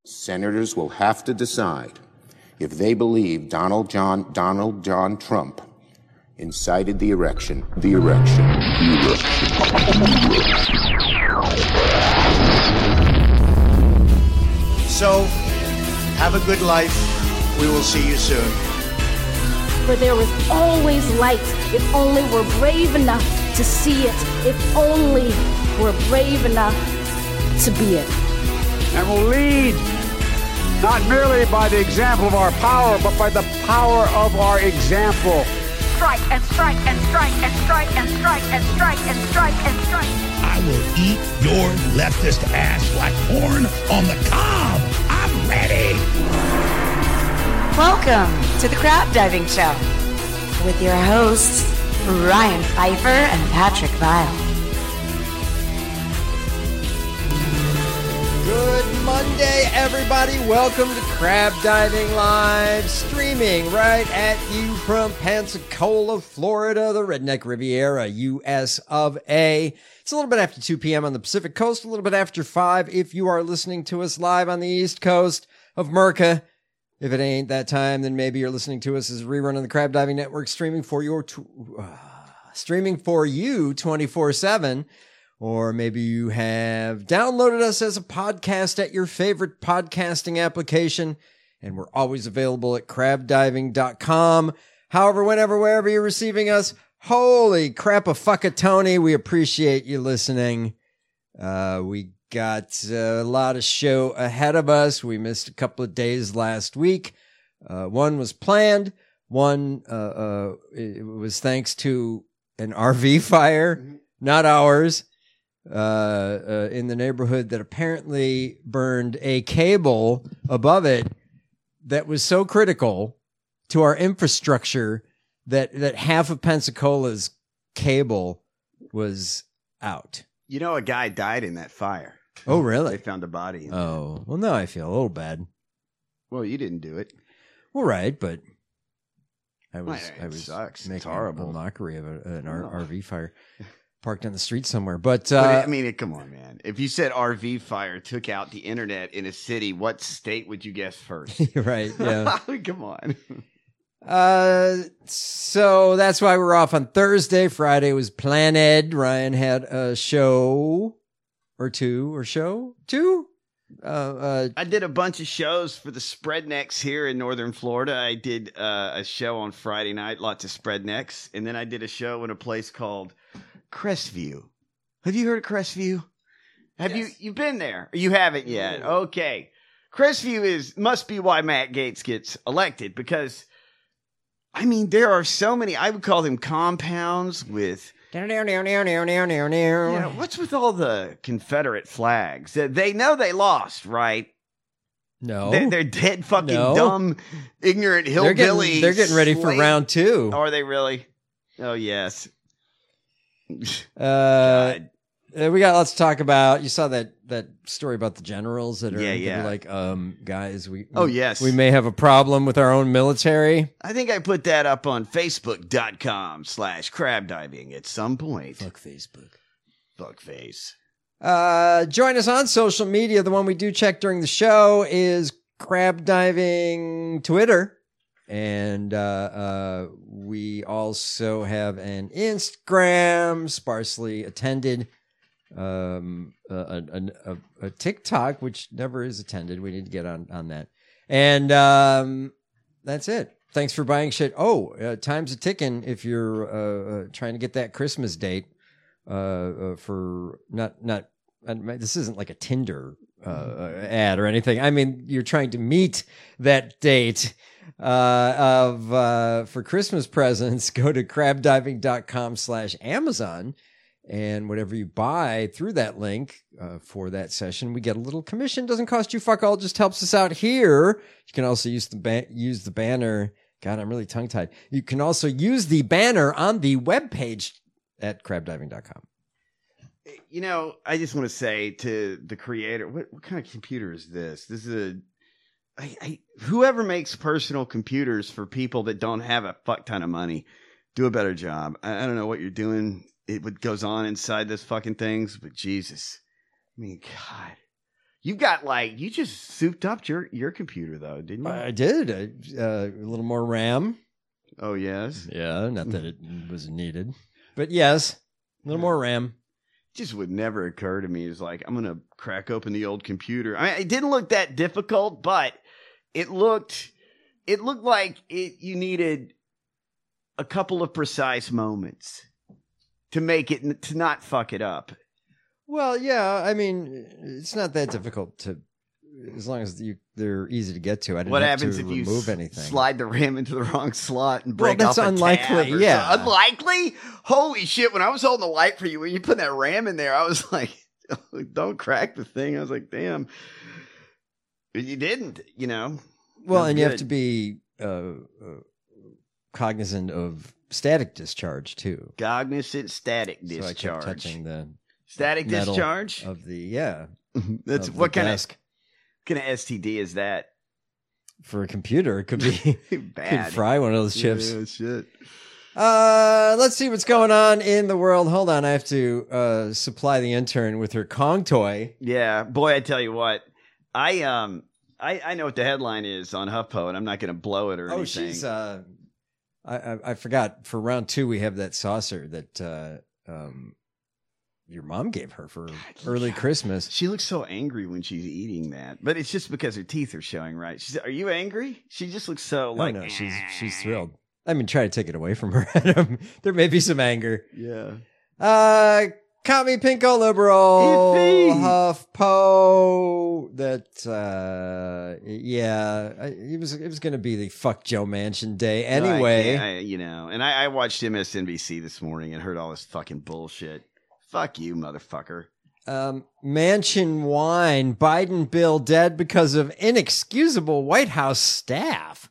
Senators will have to decide if they believe Donald John Trump incited the erection. So, have a good life. We will see you soon. For there is always light if only we're brave enough to see it, if only we're brave enough to be it. And will lead not merely by the example of our power, but by the power of our example. Strike and strike and strike and strike and strike and strike and strike and strike. I will eat your leftist ass like corn on the cob. I'm ready. Welcome to the Crab Diving Show with your hosts, Ryan Pfeiffer and Patrick Vile. Good Monday, everybody. Welcome to Crab Diving Live, streaming right at you from Pensacola, Florida, the Redneck Riviera, US of A. It's a little bit after 2 p.m. on the Pacific Coast, a little bit after 5 if you are listening to us live on the East Coast of America. If it ain't that time, then maybe you're listening to us as a rerun on the Crab Diving Network, streaming for you 24/7. Or maybe you have downloaded us as a podcast at your favorite podcasting application, and we're always available at crabdiving.com. However, whenever, wherever you're receiving us, holy crap, a fuckatony. We appreciate you listening. We got a lot of show ahead of us. We missed a couple of days last week. One was planned. One it was thanks to an RV fire, not ours. In the neighborhood that apparently burned a cable above it that was so critical to our infrastructure that half of Pensacola's cable was out. You know, a guy died in that fire. Oh, really? They found a body. Oh, well, now I feel a little bad. Well, you didn't do it. Well, right, but I was sucks. making It's horrible. a mockery of an RV fire. Parked on the street somewhere, but I mean, come on, man. If you said RV fire took out the internet in a city, what state would you guess first? Right? Yeah. Come on. So that's why we're off on Thursday. Friday was planned. Ryan had a show or two. I did a bunch of shows for the Spreadnecks here in Northern Florida. I did a show on Friday night, lots of Spreadnecks, and then I did a show in a place called Crestview. Have you heard of Crestview? Yes. You've been there? You haven't yet. Okay. Crestview must be why Matt Gaetz gets elected, because I mean there are so many, I would call them compounds with what's with all the Confederate flags? They know they lost, right? No. They're dead fucking dumb, ignorant hillbillies. They're getting ready for round 2. Are they really? Oh, yes. God. We got lots to talk about. You saw that story about the generals that are like, guys, we may have a problem with our own military. I think I put that up on Facebook.com/crabdiving at some point. Fuck Facebook. Fuck face. Join us on social media. The one we do check during the show is Crab Diving Twitter. And we also have an Instagram, sparsely attended, a TikTok, which never is attended. We need to get on that. And that's it. Thanks for buying shit. Time's a ticking if you're trying to get that Christmas date for not this isn't like a Tinder ad or anything. I mean, you're trying to meet that date for Christmas presents. Go to crabdiving.com/Amazon, and whatever you buy through that link for that session, we get a little commission. Doesn't cost you fuck all, just helps us out here. You can also use the banner. God, I'm really tongue tied. You can also use the banner on the webpage at crabdiving.com. You know, I just want to say to the creator, what kind of computer is this? This is whoever makes personal computers for people that don't have a fuck ton of money, do a better job. I don't know what you're doing. What goes on inside those fucking things, but Jesus, I mean, God, You got you just souped up your computer though, didn't you? I did. A little more RAM. Oh, yes. Yeah, not that it was needed. But yes, a little more RAM. Just would never occur to me. It's like, I'm going to crack open the old computer. I mean, it didn't look that difficult, but it looked like you needed a couple of precise moments to make it, to not fuck it up. Well, yeah, I mean, it's not that difficult to, as long as they're easy to get to. I didn't What have happens to if you remove anything. slide the RAM into the wrong slot and break that's off a unlikely, tab or yeah. something? Unlikely? Holy shit, when I was holding the light for you, when you put that RAM in there, I was like, don't crack the thing. I was like, damn. But you didn't, Well, That's and you have good. to be cognizant of static discharge, too. Cognizant static So I kept discharge. touching the Static metal discharge? of the, That's of the what kind desk. of STD is that? For a computer, it could be Bad. could fry one of those chips. Yeah, shit. Let's see what's going on in the world. Hold on, I have to supply the intern with her Kong toy. Yeah, boy, I tell you what, I know what the headline is on HuffPo, and I'm not going to blow it or anything. Oh, she's I forgot. For round 2, we have that saucer that your mom gave her for early Christmas. She looks so angry when she's eating that, but it's just because her teeth are showing, right? She said, "Are you angry?" She just looks so Oh no, she's thrilled. I mean, try to take it away from her. There may be some anger. Yeah. Commie Pinko Liberal Iffy. HuffPo. That it was going to be the fuck Joe Manchin day anyway. And I watched MSNBC this morning and heard all this fucking bullshit. Fuck you, motherfucker. Manchin whine, Biden bill dead because of inexcusable White House staff.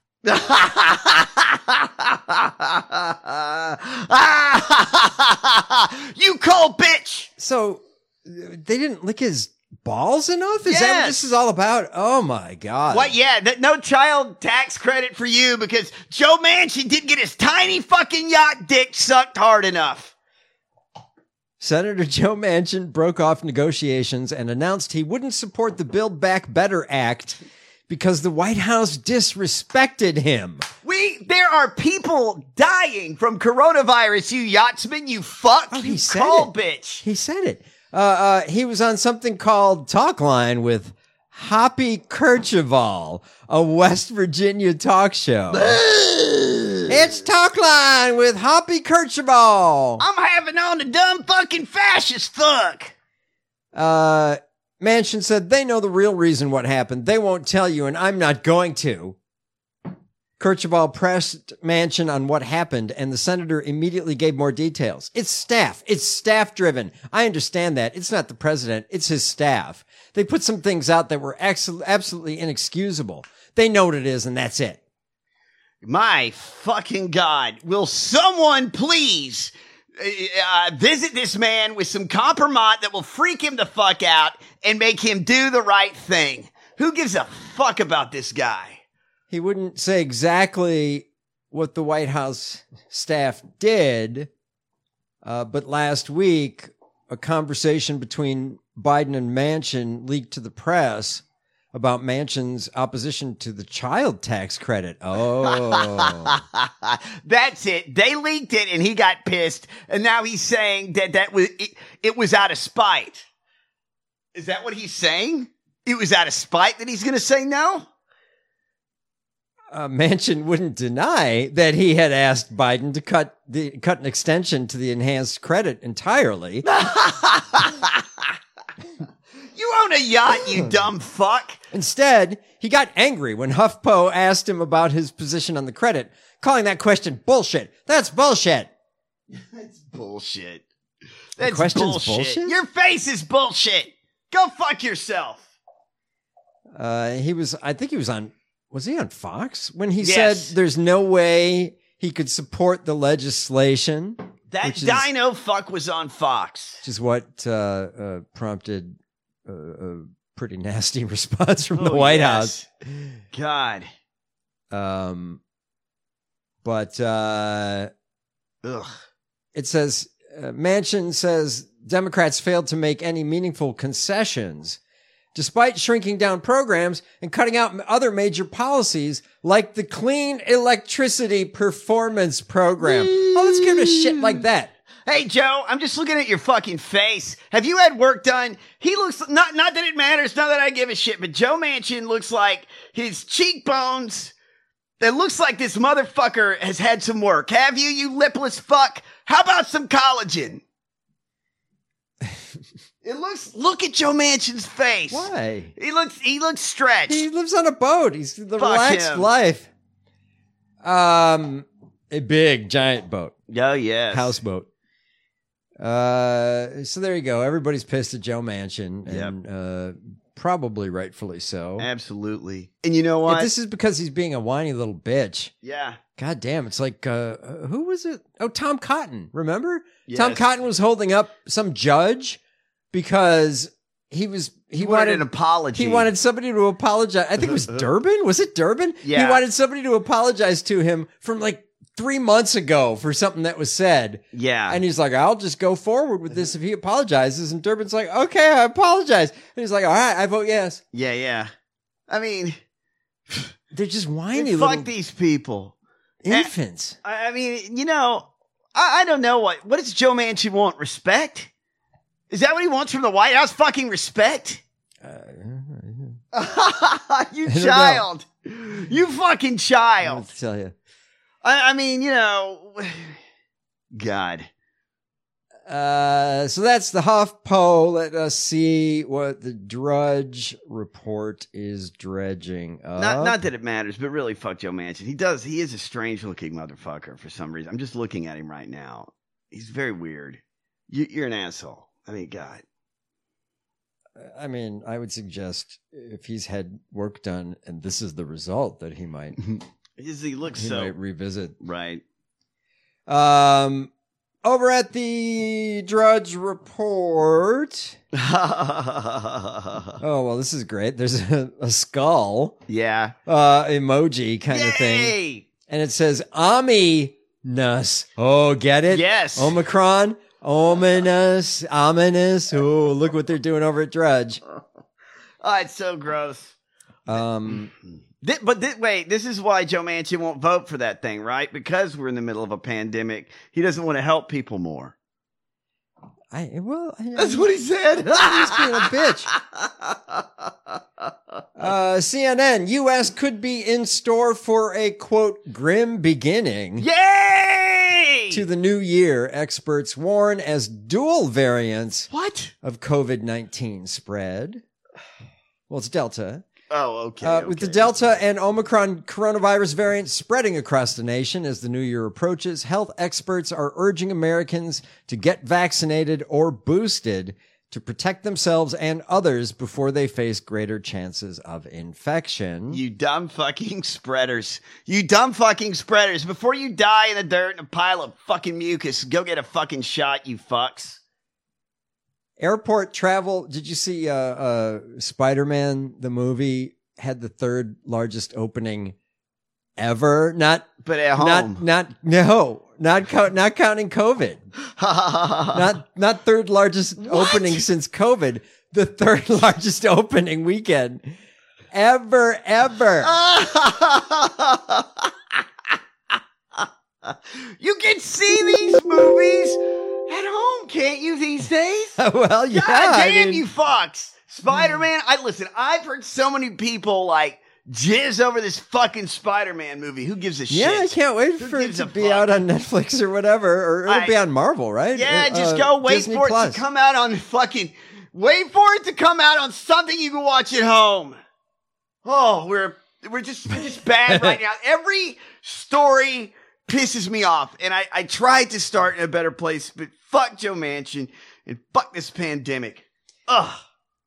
You cold bitch! So they didn't lick his balls enough? Is that what Yes. this is all about? Oh my God. What? Yeah, no child tax credit for you because Joe Manchin didn't get his tiny fucking yacht dick sucked hard enough. Senator Joe Manchin broke off negotiations and announced he wouldn't support the Build Back Better Act because the White House disrespected him. There are people dying from coronavirus, you yachtsman, you fuck, Oh, you he said cold it. bitch. He said it. He was on something called Talkline with Hoppy Kercheval, a West Virginia talk show. It's Talkline with Hoppy Kercheval. I'm having on the dumb fucking fascist fuck. Manchin said they know the real reason what happened. They won't tell you, and I'm not going to. Kercheval pressed Manchin on what happened, and the senator immediately gave more details. It's staff. It's staff-driven. I understand that. It's not the president. It's his staff. They put some things out that were absolutely inexcusable. They know what it is, and that's it. My fucking God. Will someone please visit this man with some compromise that will freak him the fuck out and make him do the right thing? Who gives a fuck about this guy? He wouldn't say exactly what the White House staff did, but last week, a conversation between Biden and Manchin leaked to the press about Manchin's opposition to the child tax credit. Oh. That's it. They leaked it and he got pissed, and now he's saying that was it was out of spite. Is that what he's saying? It was out of spite that he's going to say no? Manchin wouldn't deny that he had asked Biden to cut an extension to the enhanced credit entirely. You own a yacht, you dumb fuck. Instead, he got angry when HuffPo asked him about his position on the credit, calling that question bullshit. That's bullshit. That's bullshit. That's question's bullshit? Your face is bullshit. Go fuck yourself. I think he was on, was he on Fox? When he Yes. said there's no way he could support the legislation. That dino fuck was on Fox. Which is what prompted a pretty nasty response from the White House. God. But Ugh. it says, Manchin says Democrats failed to make any meaningful concessions despite shrinking down programs and cutting out other major policies like the Clean Electricity Performance Program. Oh, let's give it a shit like that. Hey, Joe, I'm just looking at your fucking face. Have you had work done? He looks, not that it matters, not that I give a shit, but Joe Manchin looks like his cheekbones. It looks like this motherfucker has had some work. Have you, you lipless fuck? How about some collagen? Look at Joe Manchin's face. Why? He looks stretched. He lives on a boat. He's the Fuck relaxed him. life. A big, giant boat. Oh, yes. Houseboat. So there you go. Everybody's pissed at Joe Manchin, and probably rightfully so. Absolutely. And you know what? If this is because he's being a whiny little bitch. Yeah. God damn, it's like, who was it? Oh, Tom Cotton. Remember? Yes. Tom Cotton was holding up some judge because he wanted an apology. He wanted somebody to apologize. I think it was Durbin. Was it Durbin? Yeah. He wanted somebody to apologize to him from like 3 months ago for something that was said. Yeah. And he's like, I'll just go forward with this if he apologizes. And Durbin's like, okay, I apologize. And he's like, all right, I vote yes. Yeah. I mean, they're just whiny fuck little these people. infants. I mean, you know, I don't know what does Joe Manchin want? Respect? Is that what he wants from the White House? Fucking respect? You child. You fucking child. I'll tell you. I mean, you know, God. So that's the HuffPo. Let us see what the Drudge Report is dredging up. Not that it matters, but really, fuck Joe Manchin. He is a strange looking motherfucker for some reason. I'm just looking at him right now. He's very weird. You're an asshole. I mean, God. I mean, I would suggest if he's had work done and this is the result that he might. He looks he so might revisit. Right. Over at the Drudge Report. Oh, well, this is great. There's a skull. Yeah. Emoji kind of thing. And it says ominous. Oh, get it? Yes. Omicron. Ominous. Ominous. Oh, look what they're doing over at Drudge. Oh, it's so gross. Wait, this is why Joe Manchin won't vote for that thing, right? Because we're in the middle of a pandemic. He doesn't want to help people more. That's what he said. He's being a bitch. CNN, U.S. could be in store for a, quote, grim beginning. Yay! To the new year, experts warn as dual variants of COVID-19 spread. Well, it's Delta. Oh, okay. With the Delta and Omicron coronavirus variants spreading across the nation as the new year approaches, health experts are urging Americans to get vaccinated or boosted to protect themselves and others before they face greater chances of infection. You dumb fucking spreaders. You dumb fucking spreaders. Before you die in the dirt in a pile of fucking mucus, go get a fucking shot, you fucks. Airport travel. Did you see Spider-Man, the movie, had the third largest opening ever? But at home. Not counting COVID. not third largest opening since COVID. The third largest opening weekend ever. You can see these movies at home, can't you, these days? Well, yeah. God damn, you fucks. Spider-Man. I've heard so many people like jizz over this fucking Spider-Man movie. Who gives a shit? Yeah, I can't wait for it to be out on Netflix or whatever, or it'll be on Marvel, right? Yeah, just go wait Disney for Plus. it to come out on wait for it to come out on something you can watch at home. Oh, we're just bad right now. Every story pisses me off, and I tried to start in a better place, but fuck Joe Manchin and fuck this pandemic. Ugh.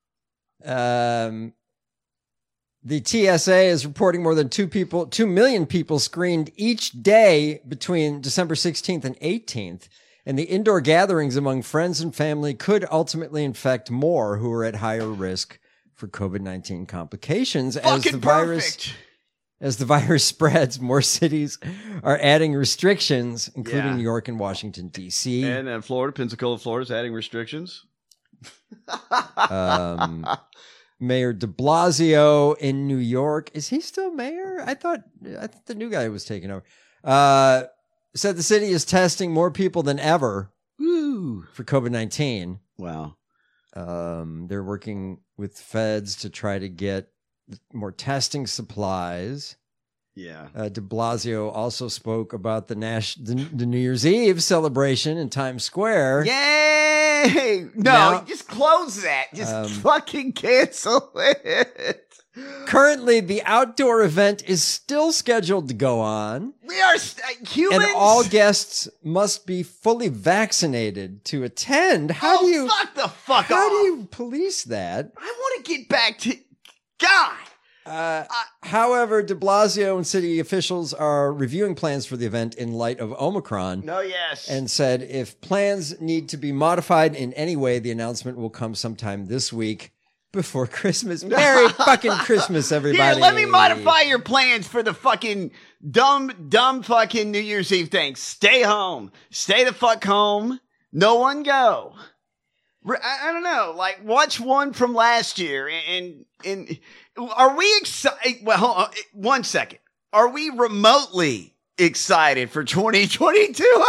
The TSA is reporting more than 2 million people screened each day between December 16th and 18th. And the indoor gatherings among friends and family could ultimately infect more who are at higher risk for COVID-19 complications. As the virus spreads, more cities are adding restrictions, including New York and Washington, D.C. And Florida, Pensacola, Florida is adding restrictions. Mayor de Blasio in New York. Is he still mayor? I thought the new guy was taking over. Said the city is testing more people than ever for COVID-19. Wow. They're working with feds to try to get more testing supplies. Yeah. De Blasio also spoke about the New Year's Eve celebration in Times Square. Yay! No, Now- just close that. Just fucking cancel it. Currently, the outdoor event is still scheduled to go on. We are humans. And all guests must be fully vaccinated to attend. How do you fuck the fuck How off? do you police that? I want to get back to God. However, de Blasio and city officials are reviewing plans for the event in light of Omicron. No, yes. And said if plans need to be modified in any way, the announcement will come sometime this week before Christmas. Merry fucking Christmas, everybody. Here, let me modify your plans for the fucking dumb fucking New Year's Eve thing. Stay home. Stay the fuck home. No one go. I don't know. Like, watch one from last year and are we excited? Well, hold on. 1 second. Are we remotely excited for 2022?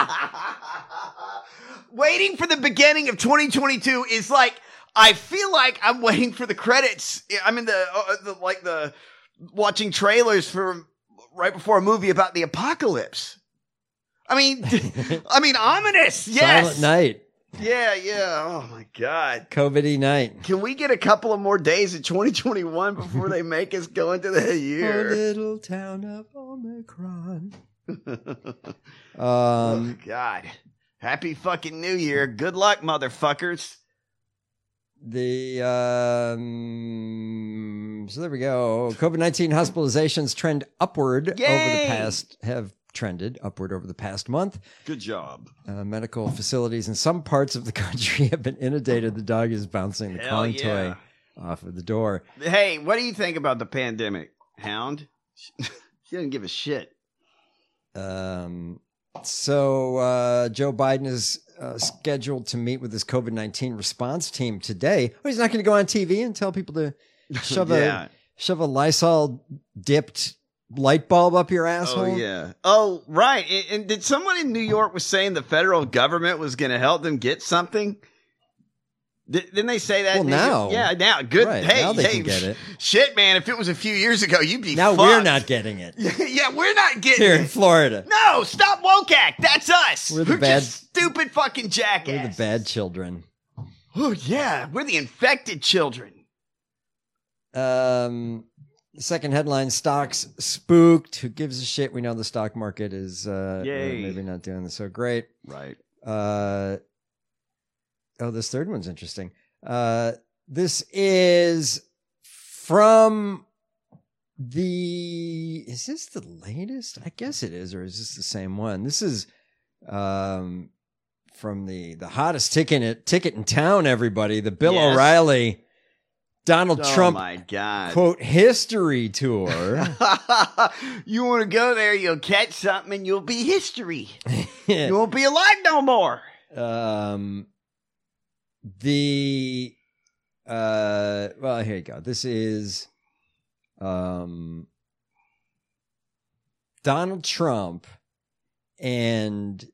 Waiting for the beginning of 2022 is like, I feel like I'm waiting for the credits. I'm in the watching trailers for right before a movie about the apocalypse. I mean, ominous. Yes. Silent night. Yeah. Oh my God. COVID-y night. Can we get a couple of more days of 2021 before they make us go into the Oh, year? little town of Omicron. Oh God. Happy fucking New Year. Good luck, motherfuckers. So there we go. COVID-19 hospitalizations trend upward have trended upward over the past month. Good job. Medical facilities in some parts of the country have been inundated. The dog is bouncing the Hell Kong yeah. toy off of the door. Hey, what do you think about the pandemic, Hound? She doesn't give a shit. So Joe Biden is scheduled to meet with his COVID-19 response team today. Oh, he's not going to go on TV and tell people to shove a Lysol dipped light bulb up your asshole. Oh, yeah. Oh, right. And did someone in New York was saying the federal government was going to help them get something? Didn't they say that? Well, now. Yeah, now. Good. Right, hey, now they can get it. Shit, man. If it was a few years ago, you'd be Now fucked. we're not getting it. Yeah, we're not getting Here it. in Florida. No, stop woke act. That's us. We're the bad- just stupid fucking jackass. We're the bad children. Oh, yeah. We're the infected children. Second headline, stocks spooked. Who gives a shit? We know the stock market is maybe not doing so great. Right. This third one's interesting. This is from is this the latest? I guess it is, or is this the same one? This is from the hottest ticket in town, everybody. The Bill Yes. O'Reilly Donald Trump, Oh my God. quote, history tour. You want to go there, you'll catch something and you'll be history. You won't be alive no more. Well, here you go. This is Donald Trump and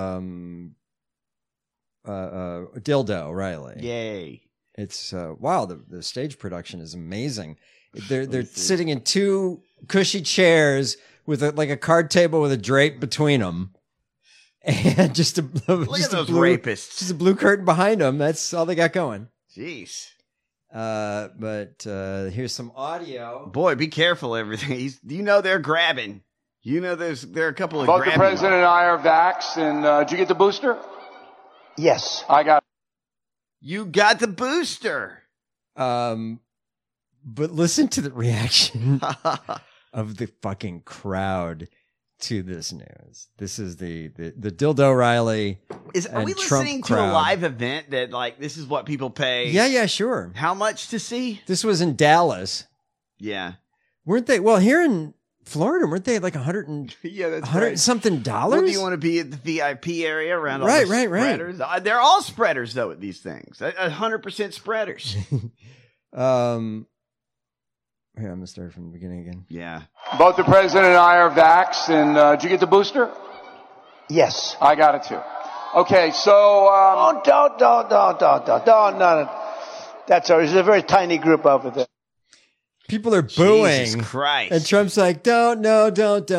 Dildo O'Reilly. Yay. It's wow, the stage production is amazing. They're sitting in two cushy chairs with a card table with a drape between them. And just a Look at those blue, rapists. just a blue curtain behind them. That's all they got going. Jeez. But here's some audio. Boy, be careful, everything. You know they're grabbing. You know there are a couple of Both the grabbing. president and I are vaxxed, and did you get the booster? Yes. I got. You got the booster. But listen to the reaction of the fucking crowd to this news. This is the Dildo O'Reilly. Are we Trump listening crowd. to a live event that this is what people pay? Yeah, sure. How much to see? This was in Dallas. Yeah. Weren't they? Well, here in Florida, weren't they like Yeah, that's $100 right. something dollars? Well, do you want to be at the VIP area around all Right, the right. spreaders? They're all spreaders, though, at these things. 100% spreaders. Here, I'm going to start from the beginning again. Yeah. Both the president and I are vaxxed, and did you get the booster? Yes. I got it too. Okay, so Don't. No. That's all. There's a very tiny group over there. People are booing. Jesus Christ. And Trump's like, don't. Are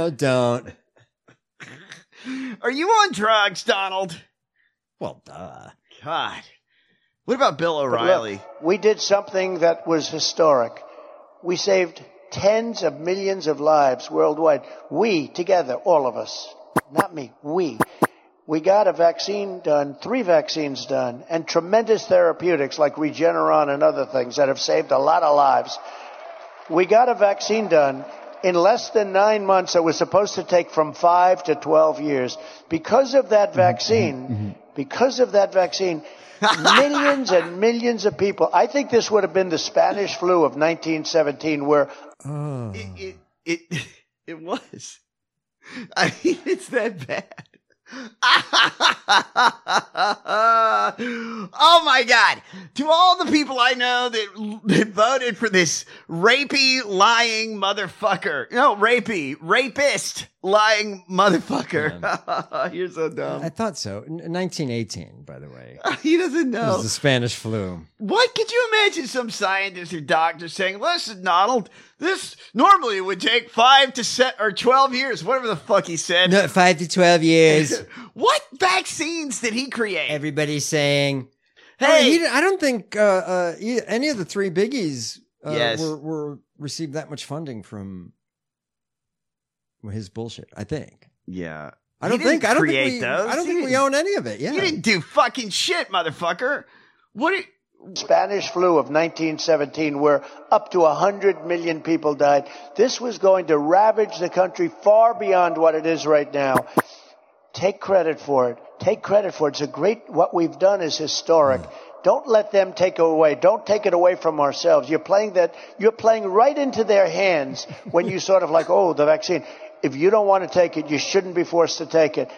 you on drugs, Donald? Well, duh. God. What about Bill But O'Reilly? look, we did something that was historic. We saved tens of millions of lives worldwide. We, together, all of us. Not me. We got a vaccine done, 3 vaccines done, and tremendous therapeutics like Regeneron and other things that have saved a lot of lives. We got a vaccine done in less than 9 months that was supposed to take from 5 to 12 years. Because of that vaccine, millions and millions of people. I think this would have been the Spanish flu of 1917 where... It was. I mean, it's that bad. Oh my God. To all the people I know that voted for this rapey, lying motherfucker. No, rapist, lying motherfucker. You're so dumb. I thought so. In 1918, by the way. He doesn't It know. was the Spanish flu. What could you imagine some scientist or doctor saying, listen, Donald, this normally would take 5 to 12 years, whatever the fuck he said. No, 5 to 12 years. What vaccines did he create? Everybody's saying, Hey! I don't think any of the 3 biggies Yes. were received that much funding from his bullshit, I think. Yeah. I don't think we own any of it. Yeah. You didn't do fucking shit, motherfucker. Spanish flu of 1917 where up to 100 million people died. This was going to ravage the country far beyond what it is right now. Take credit for it. It's a great, what we've done is historic. Don't let them take it away. Don't take it away from ourselves. You're playing right into their hands when you sort of like, oh, the vaccine. If you don't want to take it, you shouldn't be forced to take it.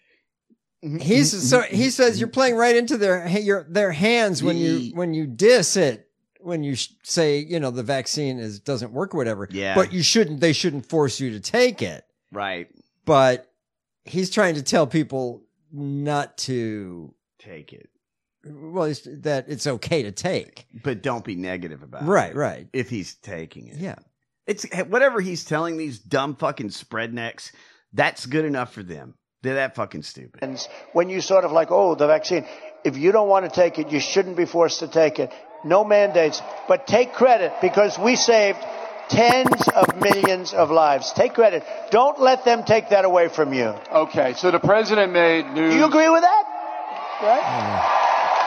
He says you're playing right into their hands when you diss it, when you say, the vaccine doesn't work or whatever. Yeah. But they shouldn't force you to take it. Right. But he's trying to tell people not to take it. Well, that it's okay to take. But don't be negative about it. Right. If he's taking it. Yeah. It's whatever he's telling these dumb fucking spreadnecks, that's good enough for them. They're that fucking stupid. When you sort of like, oh, the vaccine, if you don't want to take it, you shouldn't be forced to take it. No mandates, but take credit because we saved tens of millions of lives. Take credit. Don't let them take that away from you. Okay, so the president made news. Do you agree with that? Right?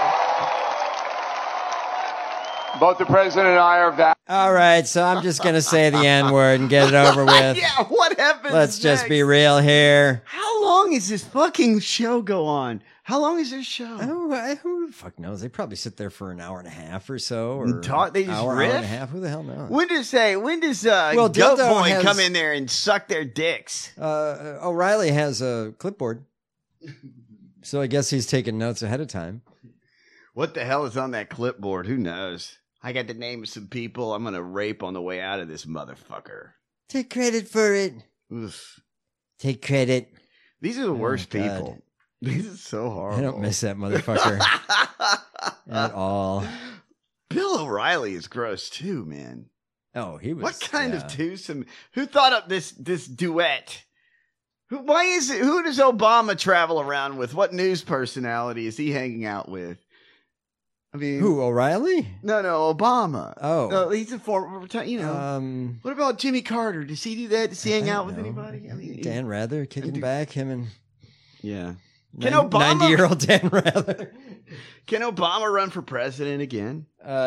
Both the president and I are vaccinated. All right, so I'm just going to say the N-word and get it over with. Yeah, what happens Let's just be real here. How long is this fucking show go on? How long is this show? Who the fuck knows? They probably sit there for an hour and a half or so. Or they just hour riff? Hour and a half. Who the hell knows? When does Goat Dildo Boy come in there and suck their dicks? O'Reilly has a clipboard. So I guess he's taking notes ahead of time. What the hell is on that clipboard? Who knows? I got the name of some people I'm going to rape on the way out of this motherfucker. Take credit for it. Oof. Take credit. These are the worst God. people. These are so horrible. I don't miss that motherfucker at all. Bill O'Reilly is gross too, man. Oh, he was. What kind of twosome? Who thought up this duet? Who does Obama travel around with? What news personality is he hanging out with? I mean, who, O'Reilly? No, Obama. Oh, no, he's a former. What about Jimmy Carter? Does he do that? Does he hang out with anybody? I mean, Dan Rather kicking back him and Can Obama 90-year-old Dan Rather? Can Obama run for president again?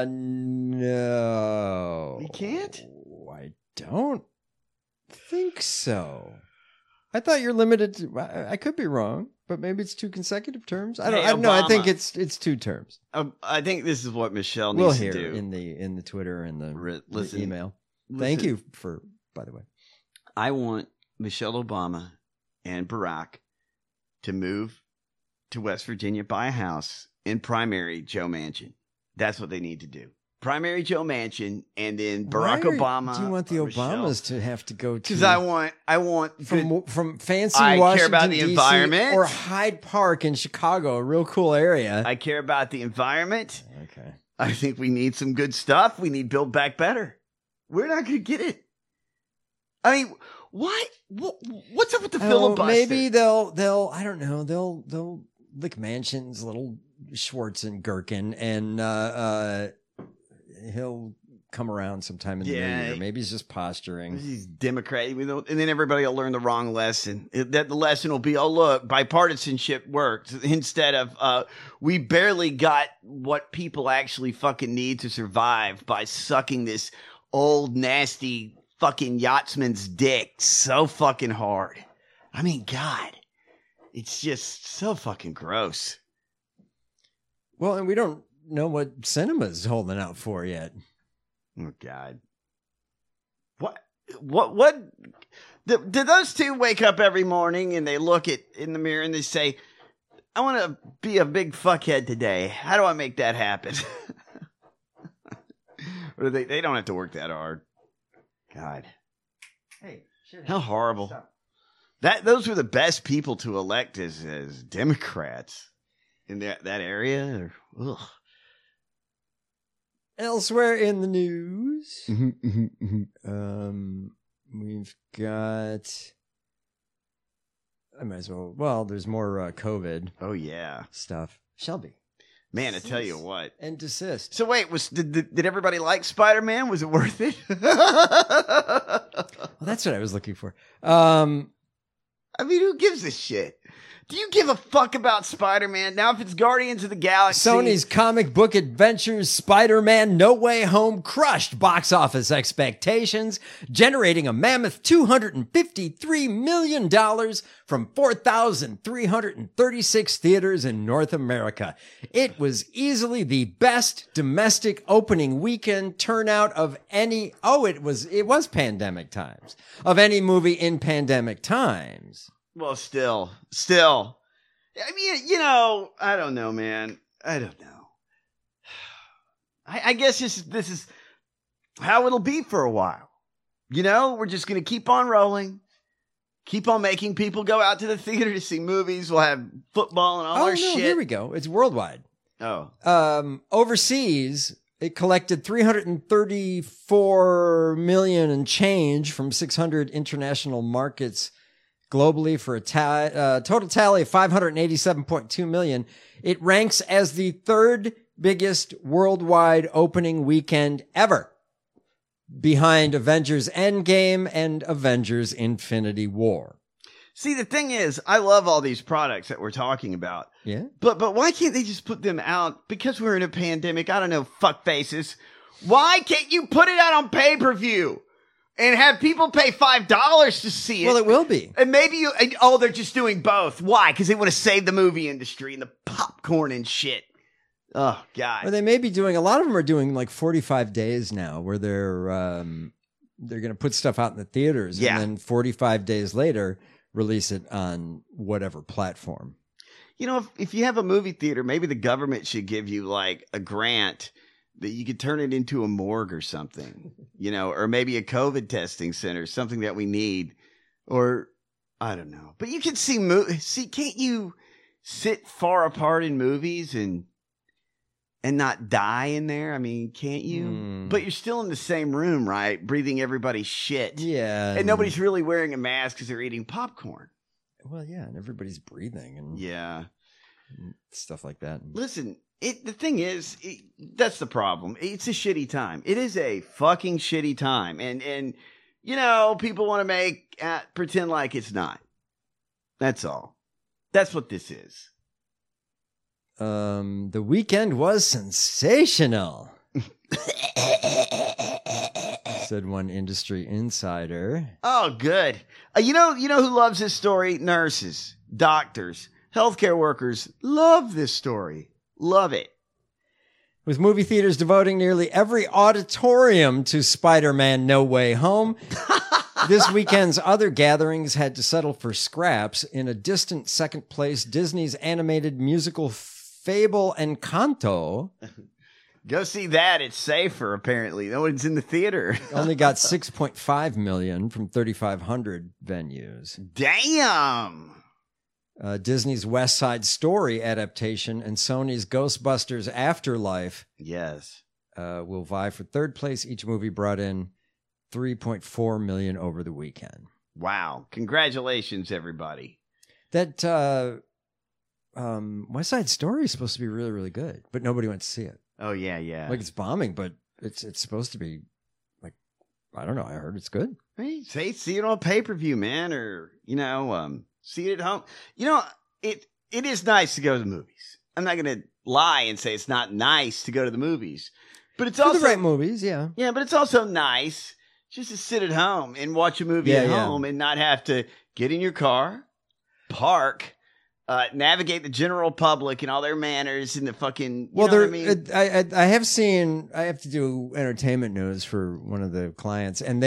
No, he can't. I don't think so. I thought you're limited to. I could be wrong, but maybe it's 2 consecutive terms. I don't know. I think it's 2 terms. I think this is what Michelle needs to do. We'll hear in the Twitter and the email. Listen. Thank you for, by the way. I want Michelle Obama and Barack to move to West Virginia, buy a house, and primary Joe Manchin. That's what they need to do. primary Joe Manchin, and then Barack Obama. Do you want the Obamas to have to go to? Because I want from fancy I Washington, care about the DC, environment. or Hyde Park in Chicago, a real cool area. I care about the environment. Okay. I think we need some good stuff. We need Build Back Better. We're not going to get it. I mean, why? What's up with the filibuster? Maybe they'll I don't know, they'll lick Manchin's little Schwartz and Gherkin, and he'll come around sometime in the new year. Maybe he's just posturing. He's Democrat, and then everybody will learn the wrong lesson. That the lesson will be, oh look, bipartisanship worked, instead of we barely got what people actually fucking need to survive by sucking this old nasty fucking yachtsman's dick so fucking hard. I mean, God, it's just so fucking gross. Well, and we don't know what Sinema's holding out for yet. Oh, God. What? Did those two wake up every morning and they look in the mirror and they say, I want to be a big fuckhead today. How do I make that happen? Or they don't have to work that hard. God. Hey, shit. How horrible. Stop. Those were the best people to elect as Democrats in that area. Ugh. Elsewhere in the news, we've got. I might as well. Well, there's more COVID. Oh yeah, stuff. Shelby, man, I tell you what. And desist. So wait, did everybody like Spider-Man? Was it worth it? Well, that's what I was looking for. I mean, who gives a shit? Do you give a fuck about Spider-Man? Now, if it's Guardians of the Galaxy... Sony's comic book adventures Spider-Man No Way Home crushed box office expectations, generating a mammoth $253 million from 4,336 theaters in North America. It was easily the best domestic opening weekend turnout of any... Oh, it was pandemic times. Of any movie in pandemic times. Well, still. I mean, I don't know, man. I don't know. I guess this is how it'll be for a while. We're just going to keep on rolling. Keep on making people go out to the theater to see movies. We'll have football and all our shit. Here we go. It's worldwide. Oh. Overseas, it collected $334 million and change from 600 international markets globally for a total tally of $587.2 million. It ranks as the third biggest worldwide opening weekend ever, behind Avengers Endgame and Avengers Infinity War. See, the thing is, I love all these products that we're talking about. Yeah. But why can't they just put them out? Because we're in a pandemic, I don't know, fuck faces. Why can't you put it out on pay-per-view? And have people pay $5 to see it. Well, it will be. And maybe they're just doing both. Why? Because they want to save the movie industry and the popcorn and shit. Oh, God. Or they may be doing, a lot of them are doing like 45 days now where they're going to put stuff out in the theaters. Yeah. And then 45 days later, release it on whatever platform. If you have a movie theater, maybe the government should give you like a grant that you could turn it into a morgue or something, or maybe a COVID testing center, something that we need, or I don't know. But you can see, can't you sit far apart in movies and not die in there? I mean, can't you? But you're still in the same room, right? Breathing everybody's shit. Yeah. And nobody's really wearing a mask because they're eating popcorn. Well, yeah, and everybody's breathing and stuff like that. Listen. The thing is, that's the problem. It's a shitty time. It is a fucking shitty time. And people want to pretend like it's not. That's all. That's what this is. The weekend was sensational, said one industry insider. Oh, good. You know who loves this story? Nurses, doctors, healthcare workers love this story. Love it. With movie theaters devoting nearly every auditorium to Spider-Man No Way Home, this weekend's other gatherings had to settle for scraps. In a distant second place, Disney's animated musical Fable Encanto Go see that. It's safer, apparently. No one's in the theater. Only got 6.5 million from 3,500 venues. Damn. Disney's West Side Story adaptation and Sony's Ghostbusters Afterlife. Yes. Will vie for third place. Each movie brought in 3.4 million over the weekend. Wow. Congratulations, everybody. That West Side Story is supposed to be really, really good, but nobody went to see it. Oh, yeah, yeah. Like, it's bombing, but it's supposed to be, like, I don't know. I heard it's good. Hey, see it on pay-per-view, man, or, see it at home. It is nice to go to the movies. I'm not going to lie and say it's not nice to go to the movies. But it's also the right movies, yeah. Yeah, but it's also nice just to sit at home and watch a movie at home and not have to get in your car, park, navigate the general public and all their manners and the fucking. You know what I mean? I have seen. I have to do entertainment news for one of the clients, and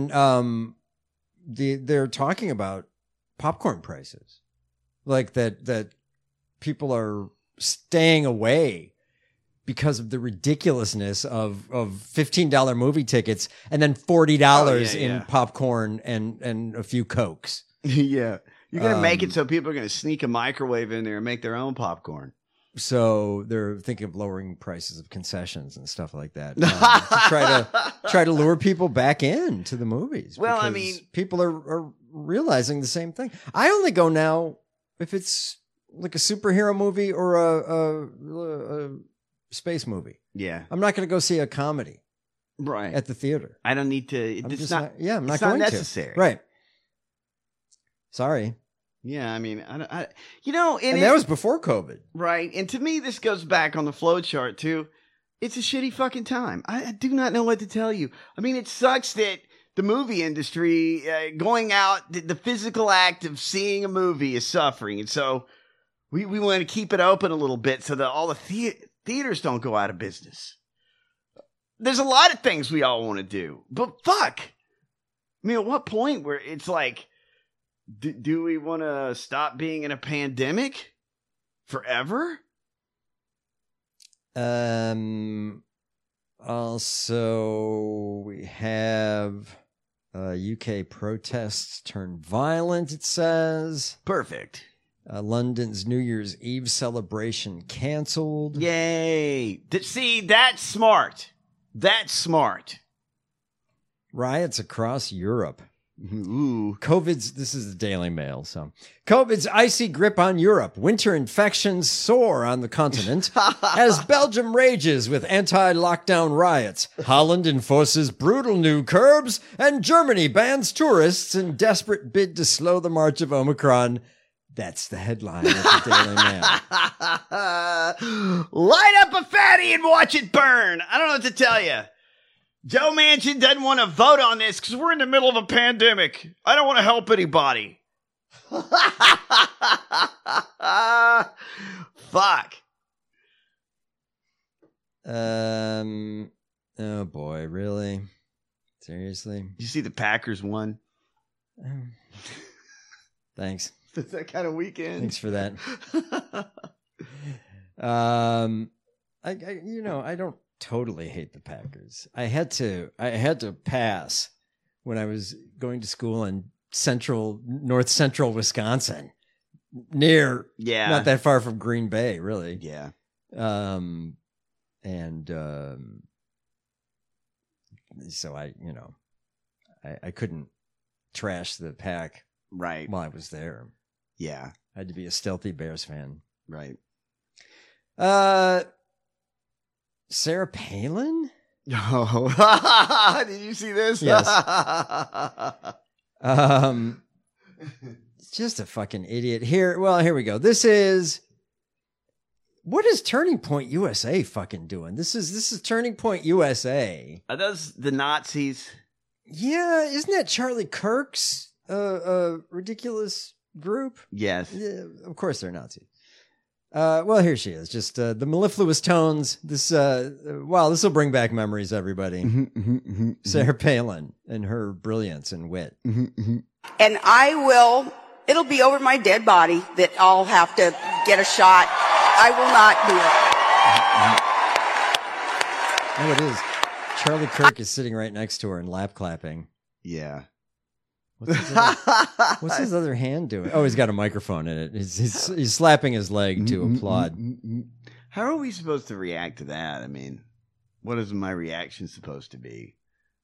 they're talking about popcorn prices, like that people are staying away because of the ridiculousness of $15 movie tickets and then $40 in popcorn and a few Cokes. Yeah. You're going to make it so people are going to sneak a microwave in there and make their own popcorn. So they're thinking of lowering prices of concessions and stuff like that to try to lure people back in to the movies. Well, I mean, people are realizing the same thing. I only go now if it's like a superhero movie or a space movie. Yeah. I'm not going to go see a comedy at the theater. I don't need to. I'm It's not not going necessary. to. Right. Sorry. Yeah, I mean, and that was before COVID. Right. And to me, this goes back on the flow chart, too. It's a shitty fucking time. I do not know what to tell you. I mean, it sucks that the movie industry, going out, the physical act of seeing a movie is suffering. And so we want to keep it open a little bit so that all the theaters don't go out of business. There's a lot of things we all want to do. But fuck. I mean, at what point where it's like, do we want to stop being in a pandemic forever? Also, we have UK protests turn violent, it says. Perfect. London's New Year's Eve celebration canceled. Yay. See, that's smart. That's smart. Riots across Europe. Ooh. This is the Daily Mail, so. COVID's icy grip on Europe. Winter infections soar on the continent as Belgium rages with anti-lockdown riots. Holland enforces brutal new curbs, and Germany bans tourists in desperate bid to slow the march of Omicron. That's the headline of the Daily Mail. Light up a fatty and watch it burn. I don't know what to tell you. Joe Manchin doesn't want to vote on this because we're in the middle of a pandemic. I don't want to help anybody. Fuck. Oh boy, really? Seriously? You see the Packers won? Thanks. It's that kind of weekend. Thanks for that. I don't totally hate the Packers. I had to pass when I was going to school in north central Wisconsin, not that far from Green Bay, really. Yeah. So I couldn't trash the Pack right while I was there. Yeah. I had to be a stealthy Bears fan. Right. Sarah Palin? Oh, did you see this? Yes. Just a fucking idiot. Here we go. What is Turning Point USA fucking doing? This is Turning Point USA. Are those the Nazis? Yeah, isn't that Charlie Kirk's ridiculous group? Yes. Yeah, of course they're Nazis. Well, here she is. Just the mellifluous tones. This will bring back memories, everybody. Sarah Palin and her brilliance and wit. And it'll be over my dead body that I'll have to get a shot. I will not do it. Oh, it is. Charlie Kirk is sitting right next to her and lap clapping. Yeah. What's his other hand doing? Oh, he's got a microphone in it. He's slapping his leg to applaud. How are we supposed to react to that? I mean, what is my reaction supposed to be?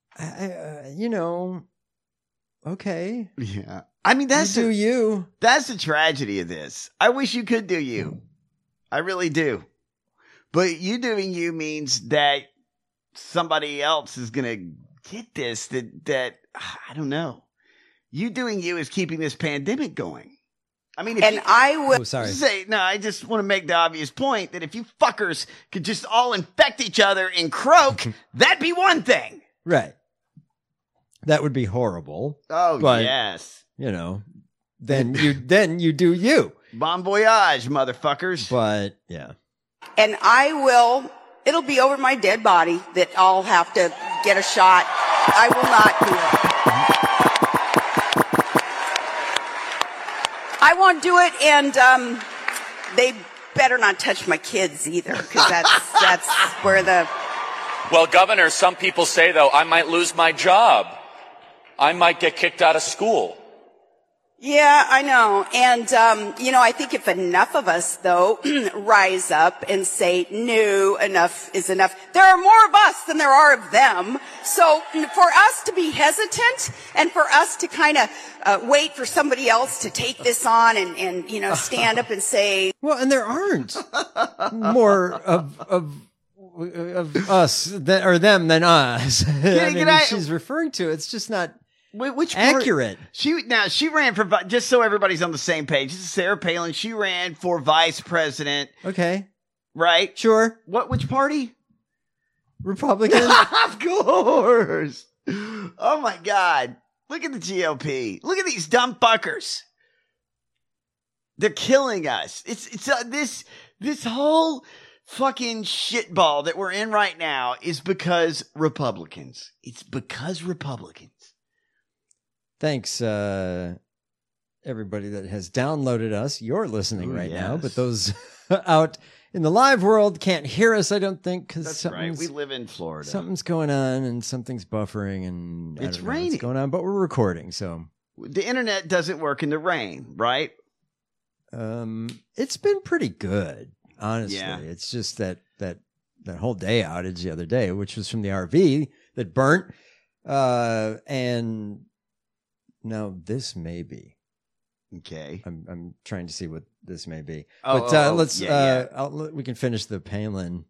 Okay. Yeah. I mean, that's the tragedy of this. I wish you could do you. I really do. But you doing you means that somebody else is going to get this, that I don't know. You doing you is keeping this pandemic going. I mean, I just want to make the obvious point that if you fuckers could just all infect each other and croak, that'd be one thing. Right. That would be horrible. Oh, but, yes. Then you do you. Bon voyage, motherfuckers. But, yeah. And it'll be over my dead body that I'll have to get a shot. I will not do it. I won't do it, and they better not touch my kids either, because that's where the... Well, Governor, some people say, though, I might lose my job. I might get kicked out of school. Yeah, I know. And, I think if enough of us, though, rise up and say, no, enough is enough. There are more of us than there are of them. So for us to be hesitant and for us to kind of wait for somebody else to take this on and stand up and say... Well, and there aren't more of us or them than us. She's referring to. It's just not... Which accurate? She ran for, just so everybody's on the same page. This is Sarah Palin. She ran for vice president. Okay. Right? Sure. Which party? Republican. Of course. Oh my God. Look at the GOP. Look at these dumb fuckers. They're killing us. It's this whole fucking shitball that we're in right now is because Republicans. It's because Republicans. Thanks, everybody that has downloaded us. You're listening right now, but those out in the live world can't hear us, I don't think, because that's right. We live in Florida. Something's going on, and something's buffering, and it's raining. What's going on? But we're recording, so the internet doesn't work in the rain, right? It's been pretty good, honestly. Yeah. It's just that whole day outage the other day, which was from the RV that burnt, and. Now this may be okay. I'm trying to see what this may be. But let's we can finish the Palin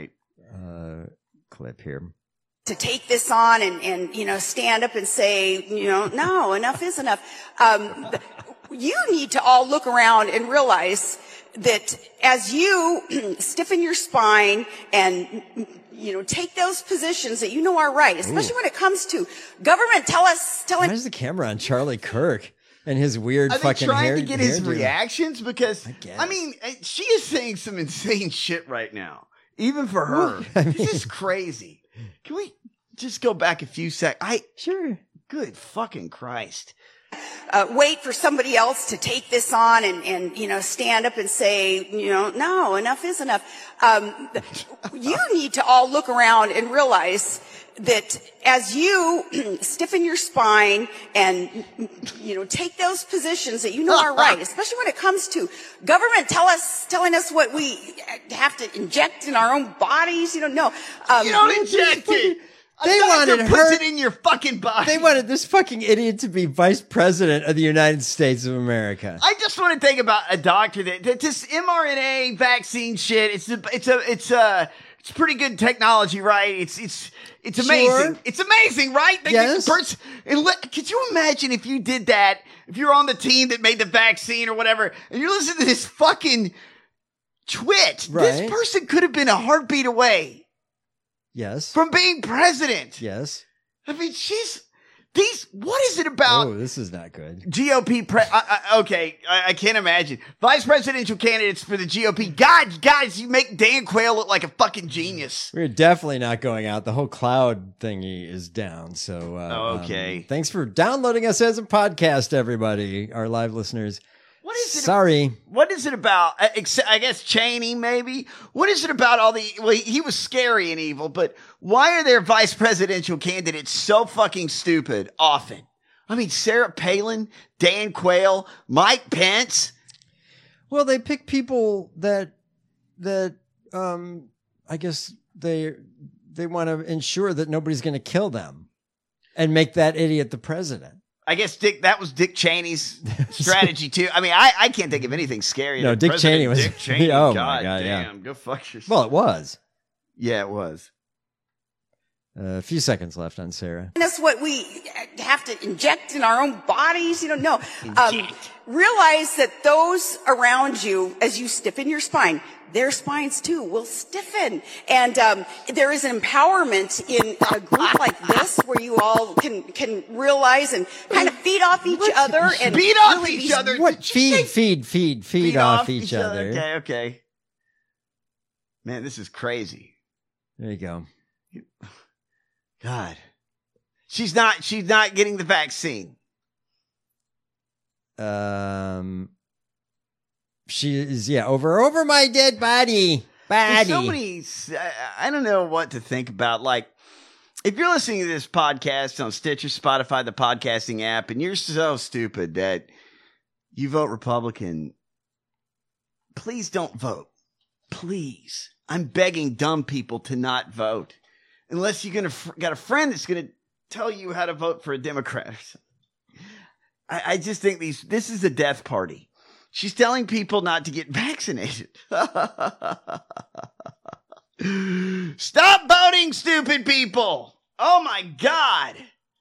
clip here. To take this on and stand up and say, no, enough is enough. You need to all look around and realize that as you stiffen your spine and take those positions that are right, especially when it comes to government telling... Why is the camera on Charlie Kirk and his weird fucking hair? Are they trying to get his reactions? Because, I mean, she is saying some insane shit right now. Even for her. This is crazy. Can we just go back a few seconds? Sure. Good fucking Christ. Wait for somebody else to take this on and stand up and say, no, enough is enough. You need to all look around and realize that as you stiffen your spine and, take those positions that are right, especially when it comes to government telling us what we have to inject in our own bodies, no. You don't inject it. They wanted her it in your fucking body. They wanted this fucking idiot to be vice president of the United States of America. I just want to think about a doctor that this mRNA vaccine shit. It's pretty good technology, right? It's amazing. Sure. It's amazing, right? Yes. Could you imagine if you did that? If you're on the team that made the vaccine or whatever, and you're listening to this fucking twit, right. This person could have been a heartbeat away. Yes. From being president. Yes. I mean, what is it about? Oh, this is not good. GOP, I can't imagine. Vice presidential candidates for the GOP. God, guys, you make Dan Quayle look like a fucking genius. We're definitely not going out. The whole cloud thingy is down. So, okay. Thanks for downloading us as a podcast, everybody, our live listeners. is it? Sorry. What is it about? I guess Cheney, maybe. What is it about all the? Well, he was scary and evil, but why are their vice presidential candidates so fucking stupid often? I mean, Sarah Palin, Dan Quayle, Mike Pence. Well, they pick people that I guess they want to ensure that nobody's going to kill them and make that idiot the president. I guess that was Dick Cheney's strategy too. I mean, I can't think of anything scarier. No, than Dick President Cheney was. Dick Cheney. Oh God my God! damn, Yeah. go fuck yourself. Well, it was. Yeah, it was. A few seconds left on Sarah. That's what we have to inject in our own bodies. No. Realize that those around you, as you stiffen your spine, their spines too will stiffen. And there is an empowerment in a group like this where you all can realize and kind of feed off each other. And feed off each other. What? Feed off each other. Okay. Man, this is crazy. There you go. God. She's not getting the vaccine. She is, over my dead body. There's so many, I don't know what to think about. Like, if you're listening to this podcast on Stitcher, Spotify, the podcasting app, and you're so stupid that you vote Republican, please don't vote. Please. I'm begging dumb people to not vote. Unless you're got a friend that's going to tell you how to vote for a Democrat. I just think this is a death party. She's telling people not to get vaccinated. Stop voting, stupid people. Oh my God.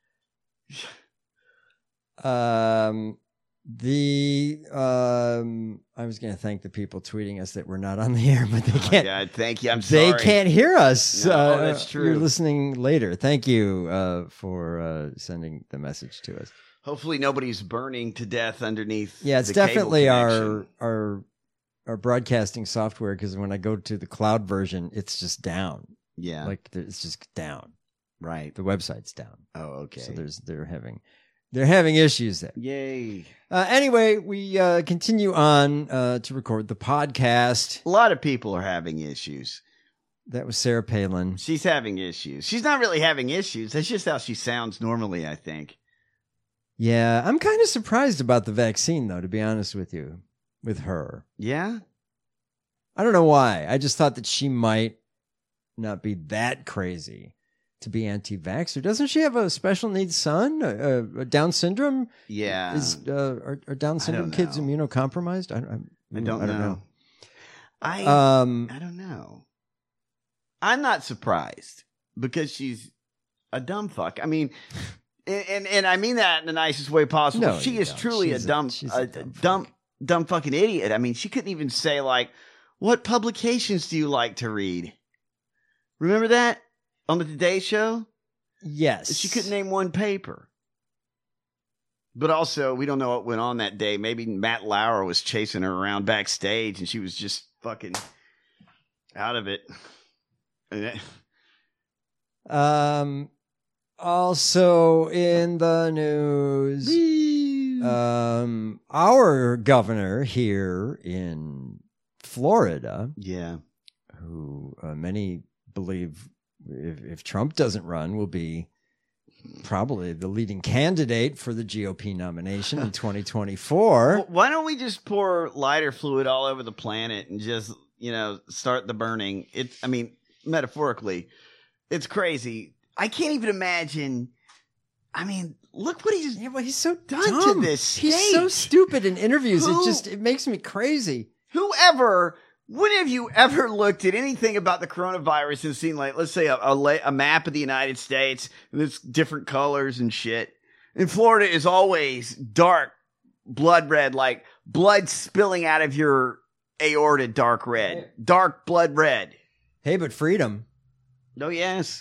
I was going to thank the people tweeting us that we're not on the air, but they can't. Oh God, thank you. I'm sorry. They can't hear us. No, that's true. You're listening later. Thank you for sending the message to us. Hopefully nobody's burning to death underneath. Yeah, it's the cable definitely connection. our broadcasting software, because when I go to the cloud version, it's just down. Yeah. Like it's just down. Right. The website's down. Oh, okay. So they're having issues there. Yay. Anyway, we continue on to record the podcast. A lot of people are having issues. That was Sarah Palin. She's having issues. She's not really having issues. That's just how she sounds normally, I think. Yeah, I'm kind of surprised about the vaccine, though, to be honest with you, with her. Yeah? I don't know why. I just thought that she might not be that crazy to be anti-vaxxer. Doesn't she have a special needs son? A Down syndrome? Yeah. Are Down syndrome kids immunocompromised? I don't know. I don't know. I'm not surprised because she's a dumb fuck. I mean, and I mean that in the nicest way possible. No, she is truly she's a dumb fucking idiot. I mean, she couldn't even say, like, what publications do you like to read? Remember that on the Today Show? Yes. She couldn't name one paper. But also, we don't know what went on that day. Maybe Matt Lauer was chasing her around backstage and she was just fucking out of it. Also in the news, our governor here in Florida, who many believe if Trump doesn't run, will be probably the leading candidate for the GOP nomination in 2024. Why don't we just pour lighter fluid all over the planet and just, start the burning? Metaphorically, it's crazy. I can't even imagine. I mean, look what he's so done dumb to this state. He's so stupid in interviews. It makes me crazy. When have you ever looked at anything about the coronavirus and seen, like, let's say a map of the United States and there's different colors and shit? And Florida is always dark, blood red, like blood spilling out of your aorta, dark red, dark blood red. Hey, but freedom. Oh, yes.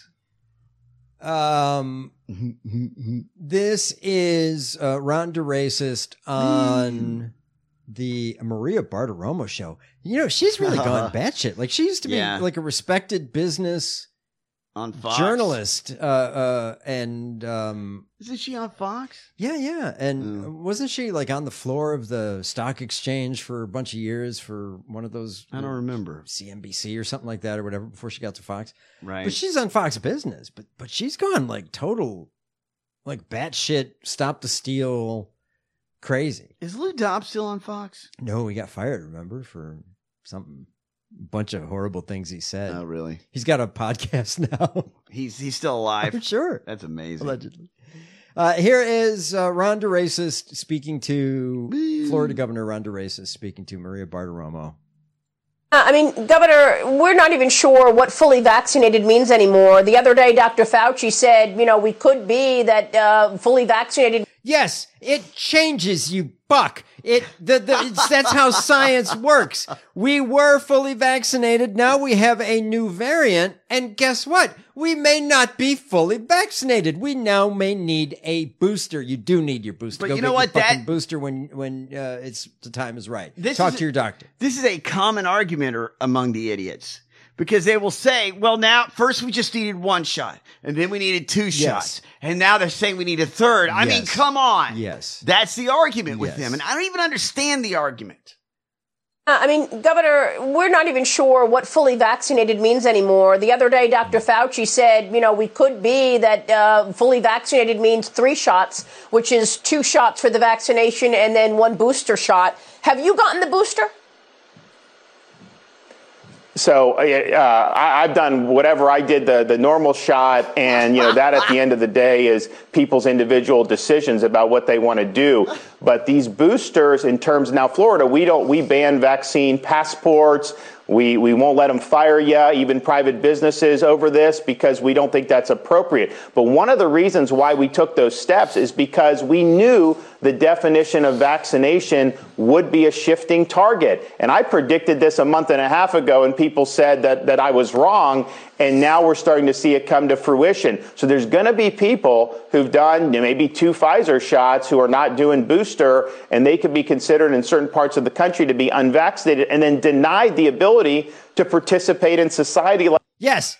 This is Ron DeRacist on the Maria Bartiromo show. She's really gone batshit. Like, she used to be like a respected business on Fox. journalist, and isn't she on Fox? Yeah, and wasn't she like on the floor of the stock exchange for a bunch of years for one of those? I don't remember, CNBC or something like that or whatever before she got to Fox. Right, but she's on Fox Business, but she's gone like total, like batshit, stop the steal, crazy. Is Lou Dobbs still on Fox? No, he got fired. Remember for something. Bunch of horrible things he said. Oh, really? He's got a podcast now. He's still alive. I'm sure. That's amazing. Allegedly. Here is Ron DeSantis speaking to Florida Governor Ron DeSantis speaking to Maria Bartiromo. I mean, Governor, we're not even sure what fully vaccinated means anymore. The other day, Dr. Fauci said, we could be that fully vaccinated. Yes, it changes, you buck. That's how science works. We were fully vaccinated. Now we have a new variant. And guess what? We may not be fully vaccinated. We now may need a booster. You do need your booster. But Go you know get what? your fucking booster when the time is right. Talk to your doctor. This is a common argument among the idiots. Because they will say, well, now, first we just needed one shot, and then we needed two shots, and now they're saying we need a third. I mean, come on. Yes. That's the argument with them, and I don't even understand the argument. I mean, Governor, we're not even sure what fully vaccinated means anymore. The other day, Dr. Fauci said, we could be that fully vaccinated means 3 shots, which is 2 shots for the vaccination and then 1 booster shot. Have you gotten the booster? So I've done whatever I did, the normal shot, and that at the end of the day is people's individual decisions about what they want to do. But these boosters, in terms now, Florida, we ban vaccine passports. We won't let them fire you, even private businesses, over this because we don't think that's appropriate. But one of the reasons why we took those steps is because we knew the definition of vaccination would be a shifting target. And I predicted this a month and a half ago, and people said that I was wrong. And now we're starting to see it come to fruition. So there's going to be people who've done maybe 2 Pfizer shots who are not doing booster, and they could be considered in certain parts of the country to be unvaccinated and then denied the ability to participate in society. Yes.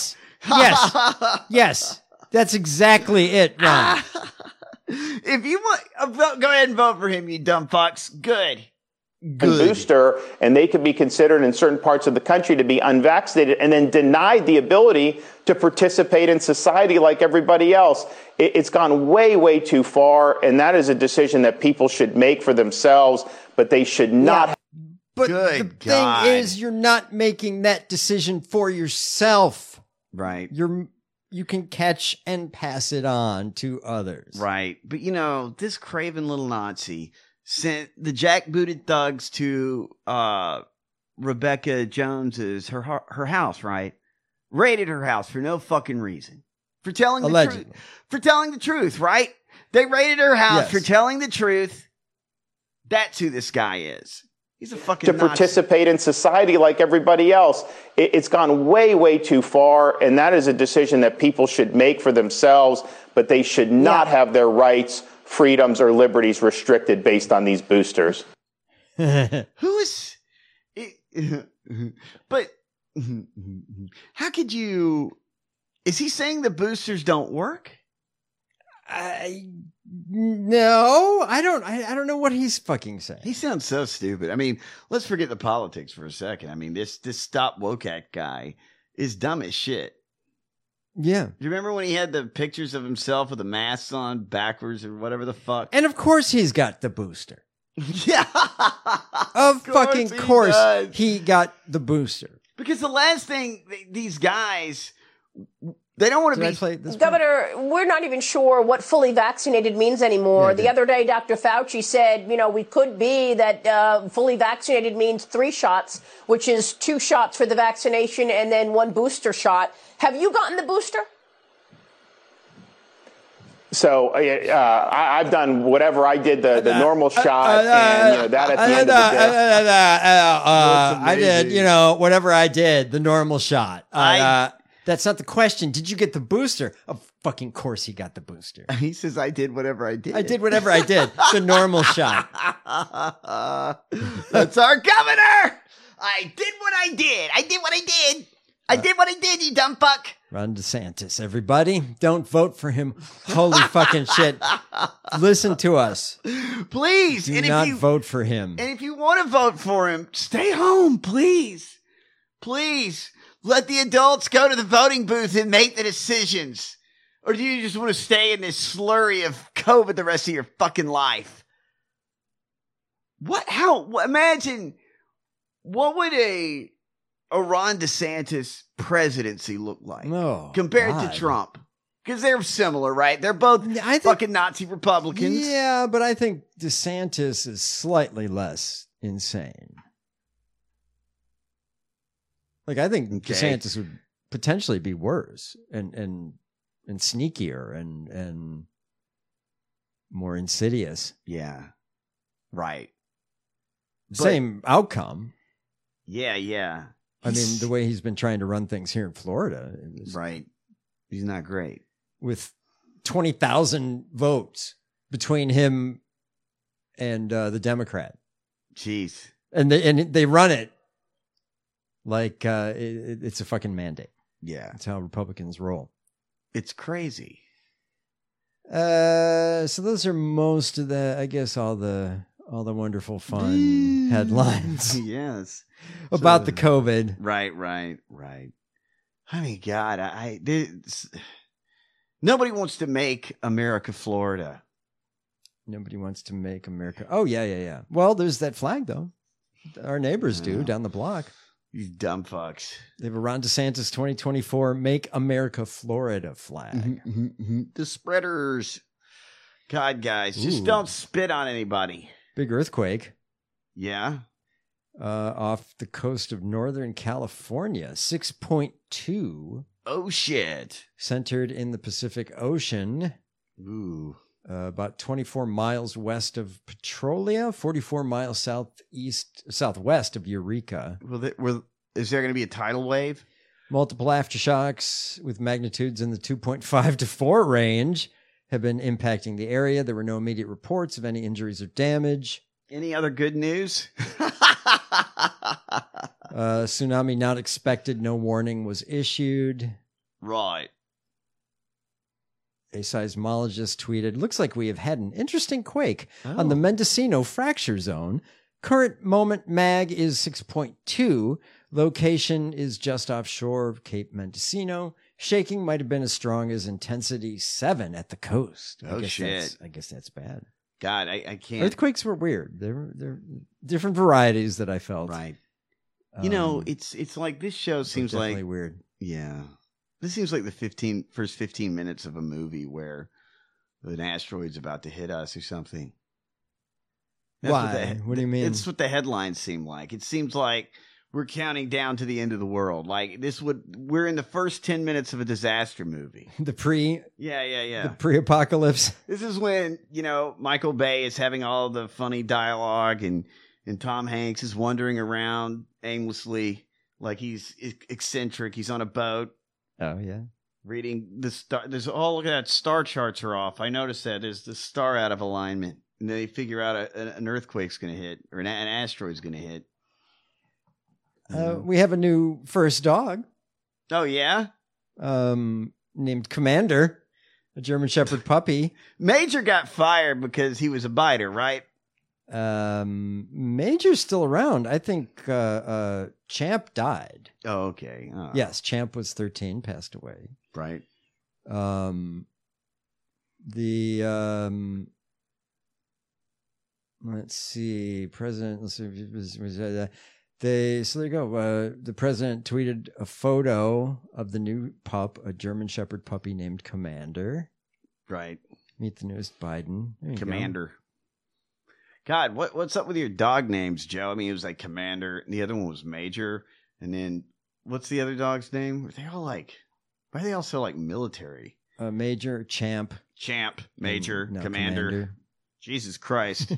That's exactly it, Ron. If you want, go ahead and vote for him, you dumb fucks. Good. Booster, and they could be considered in certain parts of the country to be unvaccinated and then denied the ability to participate in society like everybody else. It's gone way, way too far, and that is a decision that people should make for themselves, but they should not. But the thing is, you're not making that decision for yourself. Right. You can catch and pass it on to others. Right. But this craven little Nazi sent the jackbooted thugs to Rebecca Jones's her house, right? Raided her house for no fucking reason. For telling the truth. For telling the truth, right? They raided her house for telling the truth. That's who this guy is. He's a fucking to participate in society like everybody else. It's gone way, way too far, and that is a decision that people should make for themselves, but they should not have their rights, freedoms, or liberties restricted based on these boosters. Who is... But how could you... Is he saying the boosters don't work? No, I don't know what he's fucking saying. He sounds so stupid. I mean, let's forget the politics for a second. I mean, this Stop Woke guy is dumb as shit. Yeah. Do you remember when he had the pictures of himself with the masks on backwards or whatever the fuck? And of course he's got the booster. Yeah. Of fucking course he got the booster. Because the last thing these guys... They don't want to be... Governor, we're not even sure what fully vaccinated means anymore. The other day, Dr. Fauci said, we could be that fully vaccinated means 3 shots, which is 2 shots for the vaccination and then 1 booster shot. Have you gotten the booster? So I've done whatever I did, the normal shot, and that at the end of the day. I did, whatever I did, the normal shot. That's not the question. Did you get the booster? Of fucking course he got the booster. He says, I did whatever I did. I did whatever I did. The normal shot. That's our governor. I did what I did. I did what I did. I did what I did, you dumb fuck. Ron DeSantis, everybody. Don't vote for him. Holy fucking shit. Listen to us. Please. Do not vote for him. And if you want to vote for him, stay home, please. Please. Let the adults go to the voting booth and make the decisions. Or do you just want to stay in this slurry of COVID the rest of your fucking life? Imagine, what would a Ron DeSantis presidency look like compared to Trump? Because they're similar, right? They're both fucking Nazi Republicans. Yeah, but I think DeSantis is slightly less insane. Like, I think DeSantis would potentially be worse and sneakier and more insidious. Yeah. Right. Same outcome. Yeah. I mean, the way he's been trying to run things here in Florida. Right. He's not great. With 20,000 votes between him and the Democrat. Jeez. And they run it like it's a fucking mandate. Yeah. That's how Republicans roll. It's crazy. So those are most of the, I guess, all the wonderful fun headlines. Yes. About the COVID. Right. I mean, God, nobody wants to make America Florida. Nobody wants to make America. Oh, yeah. Well, there's that flag, though. Our neighbors do down the block. These dumb fucks. They have a Ron DeSantis 2024 Make America Florida flag. The spreaders. God, guys, just don't spit on anybody. Big earthquake. Yeah. Off the coast of Northern California. 6.2. Oh, shit. Centered in the Pacific Ocean. Ooh. About 24 miles west of Petrolia, 44 miles southwest of Eureka. Is there going to be a tidal wave? Multiple aftershocks with magnitudes in the 2.5 to 4 range have been impacting the area. There were no immediate reports of any injuries or damage. Any other good news? Tsunami not expected. No warning was issued. Right. A seismologist tweeted, looks like we have had an interesting quake on the Mendocino fracture zone. Current moment mag is 6.2. Location is just offshore of Cape Mendocino. Shaking might have been as strong as intensity 7 at the coast. Shit. I guess that's bad. God, I can't. Earthquakes were weird. They're different varieties that I felt. Right. It's like this show seems like definitely weird. Yeah. This seems like the first 15 minutes of a movie where an asteroid's about to hit us or something. Why? What do you mean? It's what the headlines seem like. It seems like we're counting down to the end of the world. Like we're in the first 10 minutes of a disaster movie. The pre-apocalypse. This is when, Michael Bay is having all the funny dialogue and Tom Hanks is wandering around aimlessly like he's eccentric. He's on a boat. Oh, yeah. Reading the star. Look at that. Star charts are off. I noticed that. There's the star out of alignment. And they figure out an earthquake's going to hit or an asteroid's going to hit. We have a new first dog. Oh, yeah? Named Commander, a German Shepherd puppy. Major got fired because he was a biter, right? Major's still around. I think Champ died. Oh, okay. Yes, Champ was 13, passed away. Right. Let's see, President. Let's see, so there you go. The president tweeted a photo of the new pup, a German Shepherd puppy named Commander. Right. Meet the newest Biden. Commander. Go. God, what's up with your dog names, Joe? I mean, it was like Commander, and the other one was Major, and then what's the other dog's name? Why are they all so like military? Major, Champ, Major, Commander. Jesus Christ.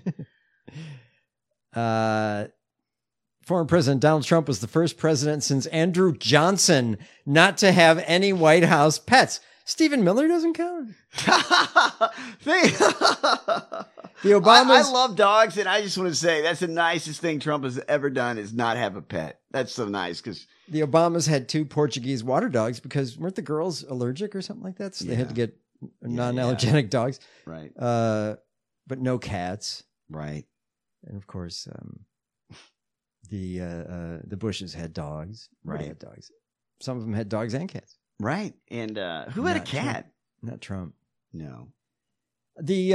Former President Donald Trump was the first president since Andrew Johnson not to have any White House pets. Stephen Miller doesn't count. The Obamas. I love dogs, and I just want to say that's the nicest thing Trump has ever done is not have a pet. That's so nice because the Obamas had 2 Portuguese water dogs because weren't the girls allergic or something like that? So they had to get non-allergenic dogs. Right. But no cats. Right. And of course, the Bushes had dogs. Right. They had dogs. Some of them had dogs and cats. Right. And who had a cat? Not Trump. No. The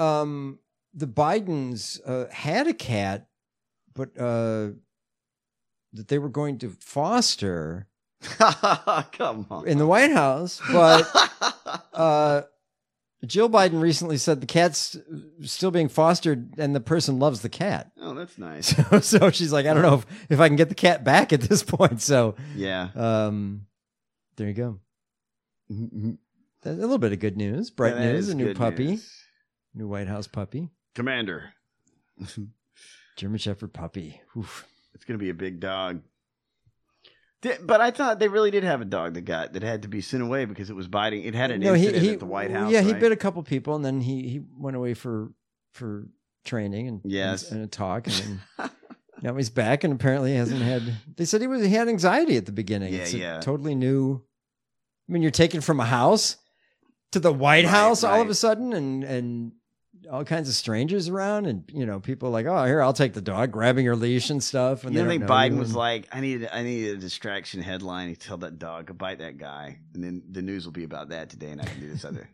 Bidens had a cat, but that they were going to foster. Come on. In the White House, but Jill Biden recently said the cat's still being fostered and the person loves the cat. Oh, that's nice. So she's like, I don't know if I can get the cat back at this point. So yeah, there you go. A little bit of good news, bright news, a new puppy, new White House puppy. Commander. German Shepherd puppy. Oof. It's going to be a big dog. But I thought they really did have a dog that had to be sent away because it was biting. It had an incident at the White House. Yeah, right? he bit a couple people, and then he went away for training and a talk, and then now he's back, and apparently hasn't had. They said he had anxiety at the beginning. Yeah, it's totally new. I mean, you're taken from a house to the White House all of a sudden, and all kinds of strangers around, and people are like, oh, here, I'll take the dog, grabbing your leash and stuff. And I think Biden was like, I need a distraction headline. He tell that dog to bite that guy, and then the news will be about that today, and I can do this other.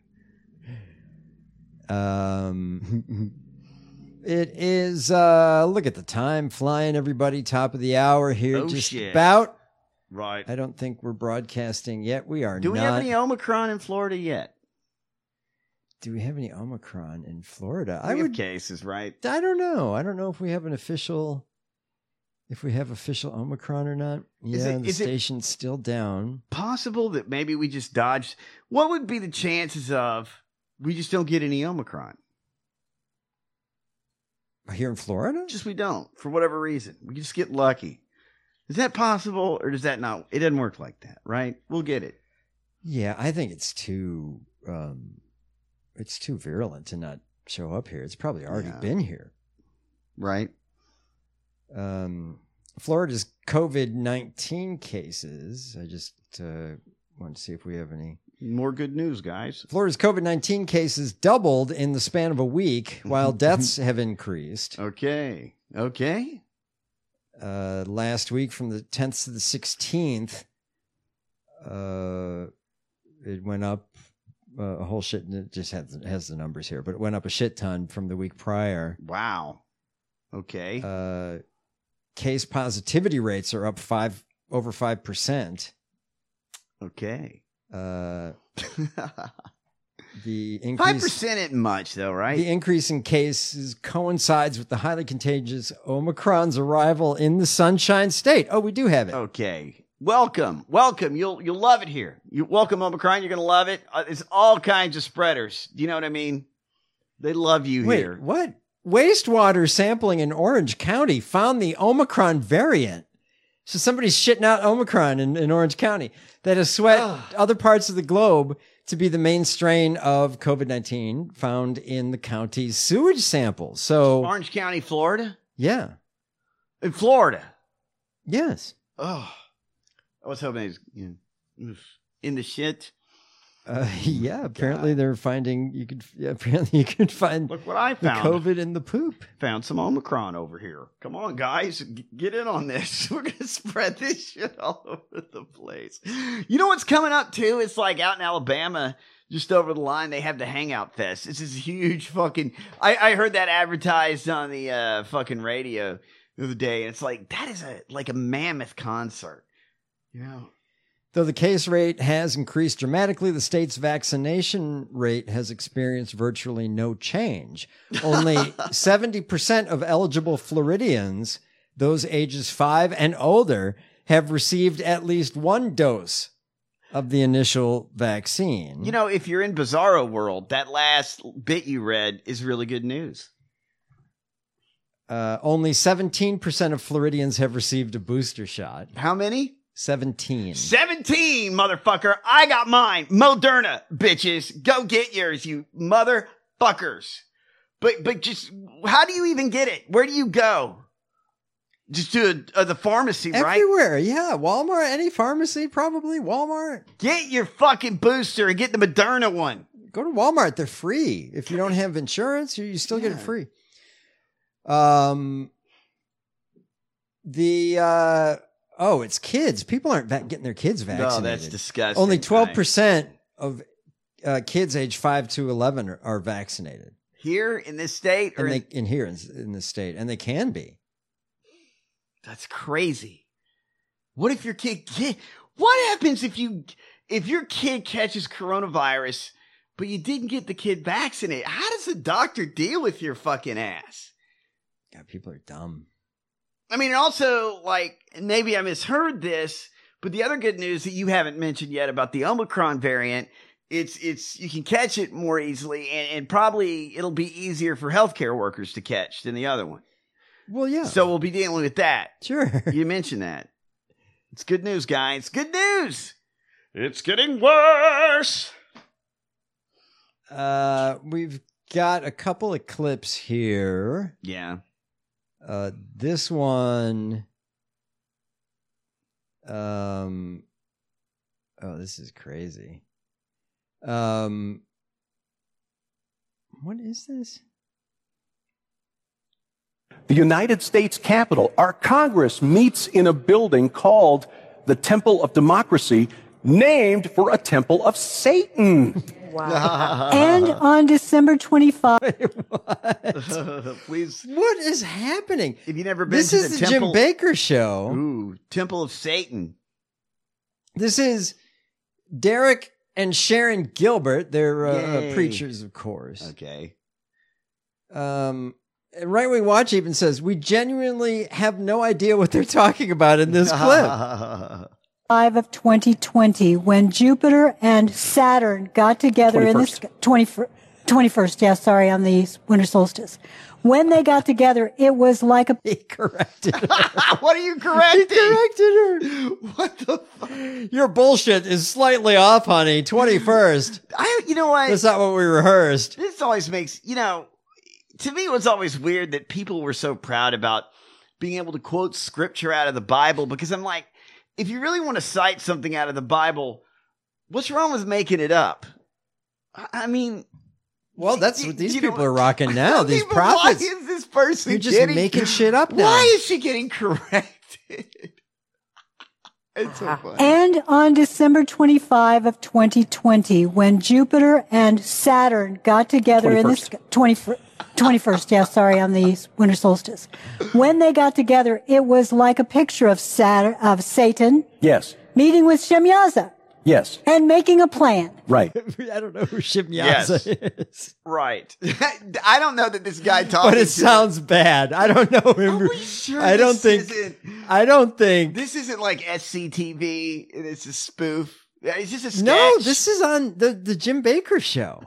It is. Look at the time flying, everybody. Top of the hour here, about. Right. I don't think we're broadcasting yet. We are. Do we have any Omicron in Florida yet? Do we have any Omicron in Florida? We have cases, right? I don't know. I don't know if we have official Omicron or not. The station's still down. Possible that maybe we just dodged. What would be the chances of we just don't get any Omicron? Here in Florida? Just we don't, for whatever reason. We just get lucky. Is that possible, or does that not? It doesn't work like that, right? We'll get it. Yeah, I think it's too virulent to not show up here. It's probably already been here. Right. Florida's COVID-19 cases. I just want to see if we have any more good news, guys. Florida's COVID-19 cases doubled in the span of a week, while deaths have increased. Okay. Last week, from the 10th to the 16th, it went up a whole shit. And it just has the numbers here, but it went up a shit ton from the week prior. Wow. Okay. Case positivity rates are up over 5%. Okay. The increase 5% isn't much, though, right? The increase in cases coincides with the highly contagious Omicron's arrival in the Sunshine State. Oh, we do have it. Okay. Welcome. You'll love it here. Welcome, Omicron. You're going to love it. It's all kinds of spreaders. You know what I mean? They love you here. What? Wastewater sampling in Orange County found the Omicron variant. So somebody's shitting out Omicron in Orange County that has swept other parts of the globe to be the main strain of COVID-19 found in the county's sewage samples. So Orange County, Florida? Yeah. In Florida? Yes. Oh, I was hoping it was in the shit. Yeah, apparently they're finding apparently you could find Look what I found. The COVID in the poop. Found some Omicron over here. Come on, guys, get in on this. We're gonna spread this shit all over the place. You know what's coming up too? It's like out in Alabama, just over the line, they have the Hangout Fest. It's this huge fucking. I heard that advertised on the fucking radio the other day, and it's like that is like a mammoth concert, you know. Though the case rate has increased dramatically, the state's vaccination rate has experienced virtually no change. Only 70% of eligible Floridians, those ages 5 and older, have received at least one dose of the initial vaccine. You know, if you're in Bizarro World, that last bit you read is really good news. Only 17% of Floridians have received a booster shot. How many? 17, motherfucker. I got mine. Moderna, bitches. Go get yours, you motherfuckers. But just how do you even get it? Where do you go? Just to the pharmacy, right? Everywhere, yeah. Walmart, any pharmacy, probably Walmart. Get your fucking booster and get the Moderna one. Go to Walmart; they're free. If you don't have insurance, you still get it free. It's kids. People aren't getting their kids vaccinated. No, that's disgusting. Only 12% of kids age 5 to 11 are vaccinated here in this state, or in this state, and they can be. That's crazy. What if your kid? What happens if your kid catches coronavirus, but you didn't get the kid vaccinated? How does the doctor deal with your fucking ass? God, people are dumb. I mean, also, like, maybe I misheard this, but the other good news that you haven't mentioned yet about the Omicron variant, it's you can catch it more easily, and probably it'll be easier for healthcare workers to catch than the other one. Well, yeah. So we'll be dealing with that. Sure. You mentioned that. It's good news, guys. Good news. It's getting worse. We've got a couple of clips here. Yeah. This one. This is crazy. What is this? The United States Capitol, our Congress meets in a building called the Temple of Democracy, named for a temple of Satan. Wow. And on December 25. Please. What is happening? Have you never been this to is the the temple? Jim Baker Show. Ooh, Temple of Satan. This is Derek and Sharon Gilbert. They're preachers, of course. Okay. Right Wing Watch even says, we genuinely have no idea what they're talking about in this clip. 5 of 2020, when Jupiter and Saturn got together 21st. in this 21st, yeah, sorry, on the winter solstice. When they got together, it was like a... He corrected her. What are you correcting? He corrected her. What the fuck? Your bullshit is slightly off, honey. 21st. You know what? That's not what we rehearsed. This always makes, to me it was always weird that people were so proud about being able to quote scripture out of the Bible, because I'm like, if you really want to cite something out of the Bible, what's wrong with making it up? I mean... Well, that's what these people are rocking now. These prophets. Why is this person You're just making shit up now. Why is she getting corrected? It's so funny. And on December 25 of 2020, when Jupiter and Saturn got together in this 21st, yeah, sorry, on the winter solstice. When they got together, it was like a picture of Satan. Yes. Meeting with Shemyaza. Yes. And making a plan. Right. I don't know who Shemyaza is. Right. I don't know that this guy talking. But it sounds bad. I don't know him. Are we sure I don't think. This isn't like SCTV. It's a spoof. It's just a sketch. No, this is on the Jim Baker Show.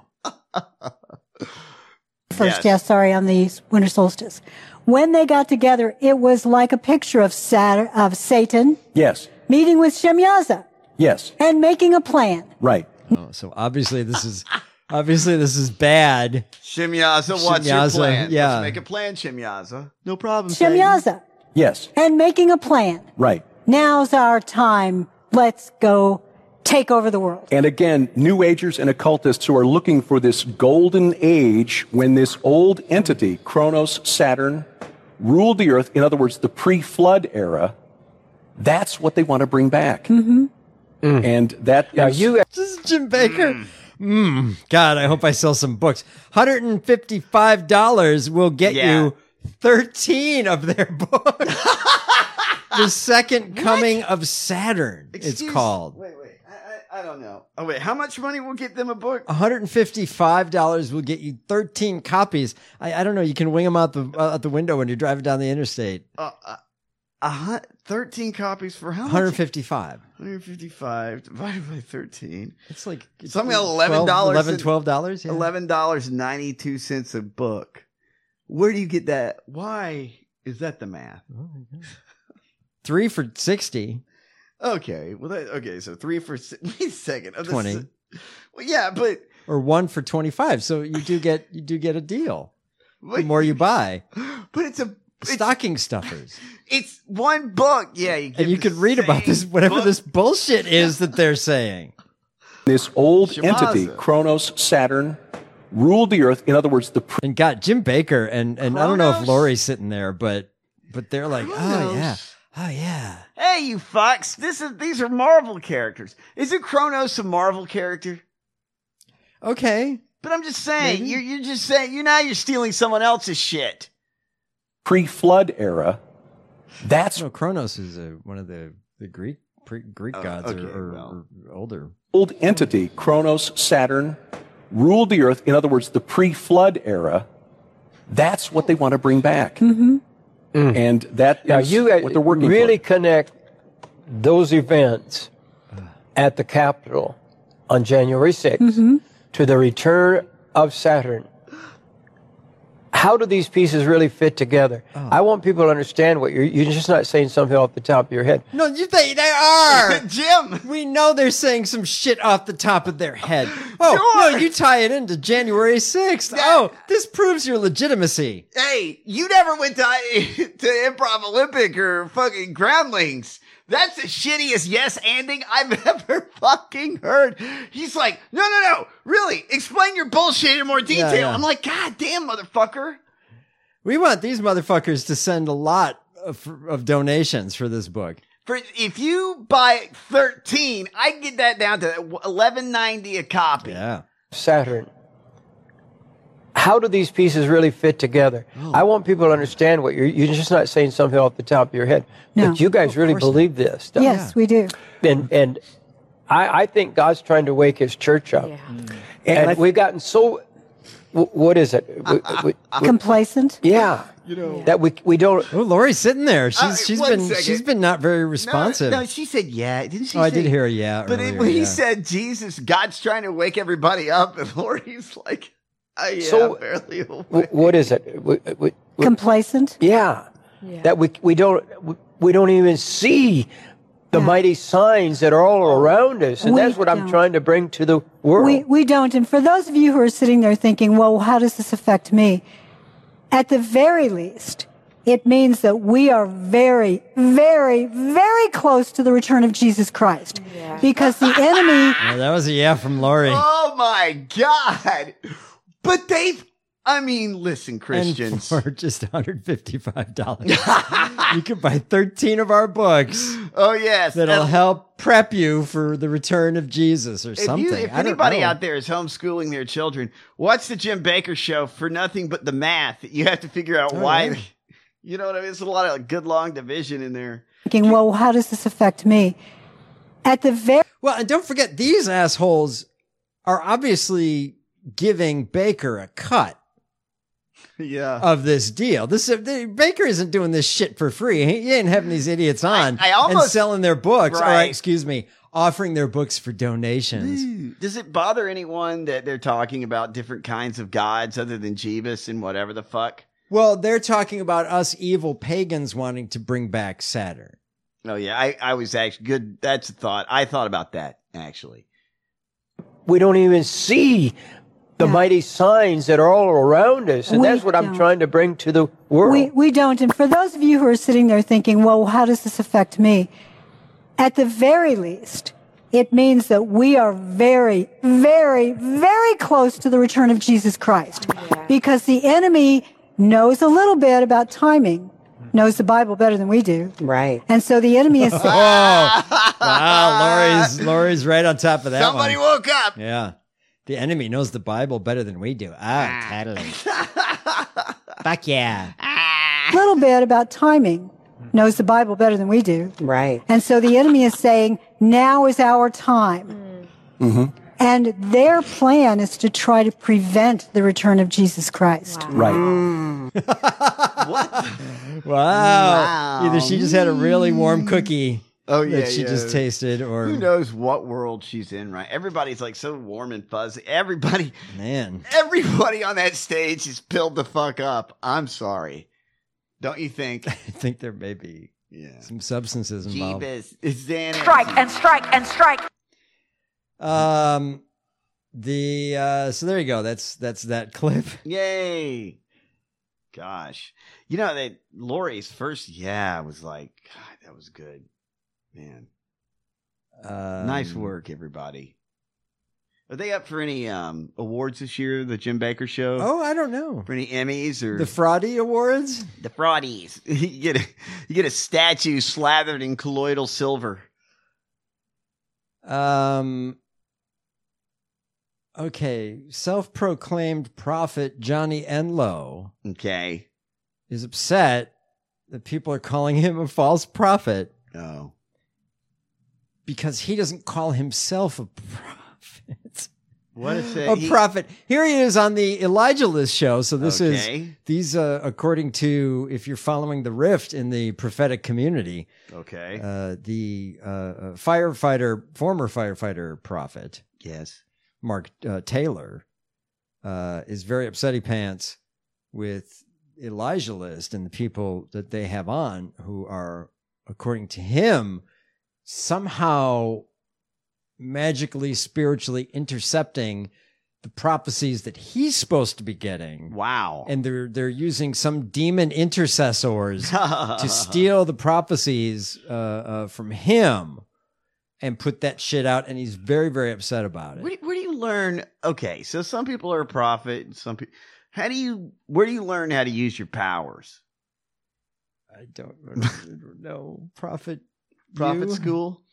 First, yeah, sorry, on the winter solstice. When they got together, it was like a picture of Satan. Yes. Meeting with Shemyaza. Yes. And making a plan. Right. Oh, so obviously this is bad. Shemyaza, what's your plan? Yeah. Let's make a plan, Shemyaza. No problem. Shemyaza. Yes. And making a plan. Right. Now's our time. Let's go take over the world. And again, New Agers and occultists who are looking for this golden age when this old entity, Kronos, Saturn, ruled the earth, in other words, the pre-flood era, that's what they want to bring back. Mm-hmm. And that is... This is Jim Baker. God, I hope I sell some books. $155 will get you 13 of their books. The Second Coming of Saturn, it's called. Wait. I don't know. Oh, wait. How much money will get them a book? $155 will get you 13 copies. I don't know. You can wing them out the window when you're driving down the interstate. 13 copies for how much? 155. 155 divided by 13. It's like something like $11. $12, yeah. $11.92 a book. Where do you get that? Why is that the math? 3 for $60. Okay. Well, so 3 for wait a second. 20. Well, yeah, but or 1 for $25. So you do get a deal. the more you buy. But it's stocking stuffers. It's one book. Yeah. And you can read about this, whatever this bullshit is that they're saying. This old entity, Kronos, Saturn, ruled the earth. In other words, and got Jim Baker and I don't know if Lori's sitting there, but they're like, oh yeah. Hey, you fucks! These are Marvel characters. Isn't Kronos a Marvel character? Okay, but I'm just saying, you're just saying you're stealing someone else's shit. Pre-flood era. No, Kronos is one of the Greek gods or older. Old entity, Kronos, Saturn, ruled the earth. In other words, the pre-flood era. That's what they want to bring back. Mm-hmm. And that is what they're working really for. Connect those events at the Capitol on January 6th to the return of Saturn. How do these pieces really fit together? I want people to understand what you're just not saying something off the top of your head. No, they are. Jim. We know they're saying some shit off the top of their head. Oh, no, you tie it into January 6th. This proves your legitimacy. Hey, you never went to Improv Olympic or fucking Groundlings. That's the shittiest yes-anding I've ever fucking heard. He's like, no, really, explain your bullshit in more detail. Yeah. I'm like, God damn, motherfucker. We want these motherfuckers to send a lot of donations for this book. If you buy 13, I can get that down to $11.90 a copy. Yeah. Saturn. How do these pieces really fit together? I want people to understand what you're just not saying something off the top of your head. No. But you guys really believe this stuff. Yes, we do. And I think God's trying to wake his church up. Yeah. And we've gotten so, what is it? Complacent? Yeah. That we don't. Oh, Lori's sitting there. She's been not very responsive. No, she said yeah. Didn't she? I did hear a yeah. But earlier, when he said Jesus, God's trying to wake everybody up, and Lori's like, so barely awake. What is it? Complacent? Yeah. That we don't even see the mighty signs that are all around us, and that's what I'm trying to bring to the world. We don't. And for those of you who are sitting there thinking, well, how does this affect me? At the very least, it means that we are very, very, very close to the return of Jesus Christ. Yeah. Because the enemy... Yeah, that was a yeah from Lori. Oh, my God. But listen, Christians. And for just $155, you can buy 13 of our books. Oh, yes. That'll help prep you for the return of Jesus or something. If anybody out there is homeschooling their children, watch the Jim Baker show for nothing but the math. You have to figure out why. Yeah. You know what I mean? There's a lot of good long division in there. Thinking, well, how does this affect me? Well, and don't forget, these assholes are obviously giving Baker a cut. Yeah. Of this deal. Baker isn't doing this shit for free. He ain't having these idiots on and selling their books. Right. Or, offering their books for donations. Does it bother anyone that they're talking about different kinds of gods other than Jeebus and whatever the fuck? Well, they're talking about us evil pagans wanting to bring back Saturn. Oh, yeah. I was actually good. That's a thought. I thought about that, actually. We don't even see the mighty signs that are all around us. And that's what I'm trying to bring to the world. We don't. And for those of you who are sitting there thinking, well, how does this affect me? At the very least, it means that we are very, very, very close to the return of Jesus Christ. Yeah. Because the enemy knows a little bit about timing, knows the Bible better than we do. Right. And so the enemy is... Wow, Lori's right on top of that. Somebody woke up. Yeah. The enemy knows the Bible better than we do. Totally. Fuck yeah. A little bit about timing. Knows the Bible better than we do. Right. And so the enemy is saying, now is our time. Mm-hmm. And their plan is to try to prevent the return of Jesus Christ. Right. What? Wow. Either she just had a really warm cookie. That she just tasted, or who knows what world she's in, right? Everybody's like so warm and fuzzy. Everybody on that stage is pilled the fuck up. I'm sorry. Don't you think? I think there may be some substances involved. Jeebus, it's Xanax. Strike and strike and strike. So there you go. That's that clip. Yay. gosh. You know, that Lori's first, was like, God, that was good. Man. Nice work, everybody. Are they up for any awards this year, the Jim Baker Show? Oh, I don't know. For any Emmys or the Fraudy Awards? The Fraudies. you get a statue slathered in colloidal silver. Okay, self-proclaimed prophet Johnny Enlow. Okay. Is upset that people are calling him a false prophet. Oh. Because he doesn't call himself a prophet. What is it? A prophet. Here he is on the Elijah List show. So this these according to, if you're following the rift in the prophetic community. Okay. The former firefighter prophet. Yes. Mark Taylor is very upsetty pants with Elijah List and the people that they have on who are, according to him, somehow magically, spiritually intercepting the prophecies that he's supposed to be getting. Wow. And they're using some demon intercessors to steal the prophecies from him and put that shit out, and he's very, very upset about it. Where do you learn? Okay, so some people are a prophet, and some people. Where do you learn how to use your powers? I don't know. Prophet school.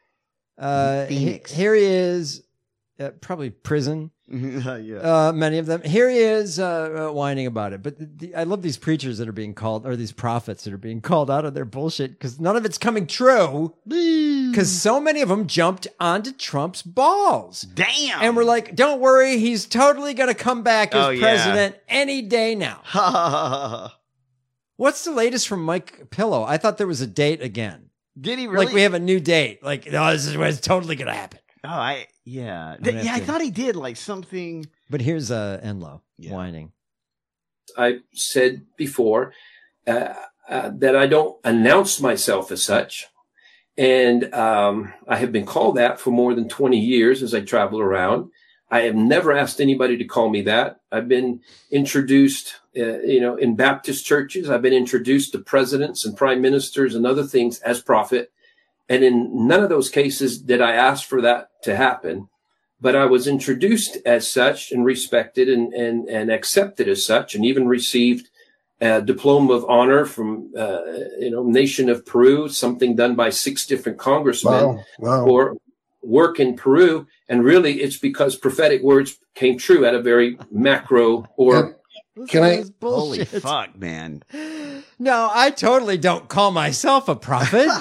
Phoenix. Here he is, probably prison. Yeah. Many of them. Here he is whining about it. But I love these preachers that are being called, or these prophets that are being called out of their bullshit because none of it's coming true. Because so many of them jumped onto Trump's balls. Damn. And we're like, don't worry, he's totally going to come back as president any day now. What's the latest from Mike Pillow? I thought there was a date again. Did he really? Like we have a new date. Like, no, this is what's totally going to happen. Oh, I thought he did like something. But here's Enlow whining. I said before that I don't announce myself as such. And I have been called that for more than 20 years as I travel around. I have never asked anybody to call me that. I've been introduced, in Baptist churches. I've been introduced to presidents and prime ministers and other things as prophet. And in none of those cases did I ask for that to happen. But I was introduced as such and respected and accepted as such, and even received a diploma of honor from, nation of Peru, something done by 6 different congressmen for work in Peru. And really it's because prophetic words came true at a very macro or... Holy fuck, man. No, I totally don't call myself a prophet.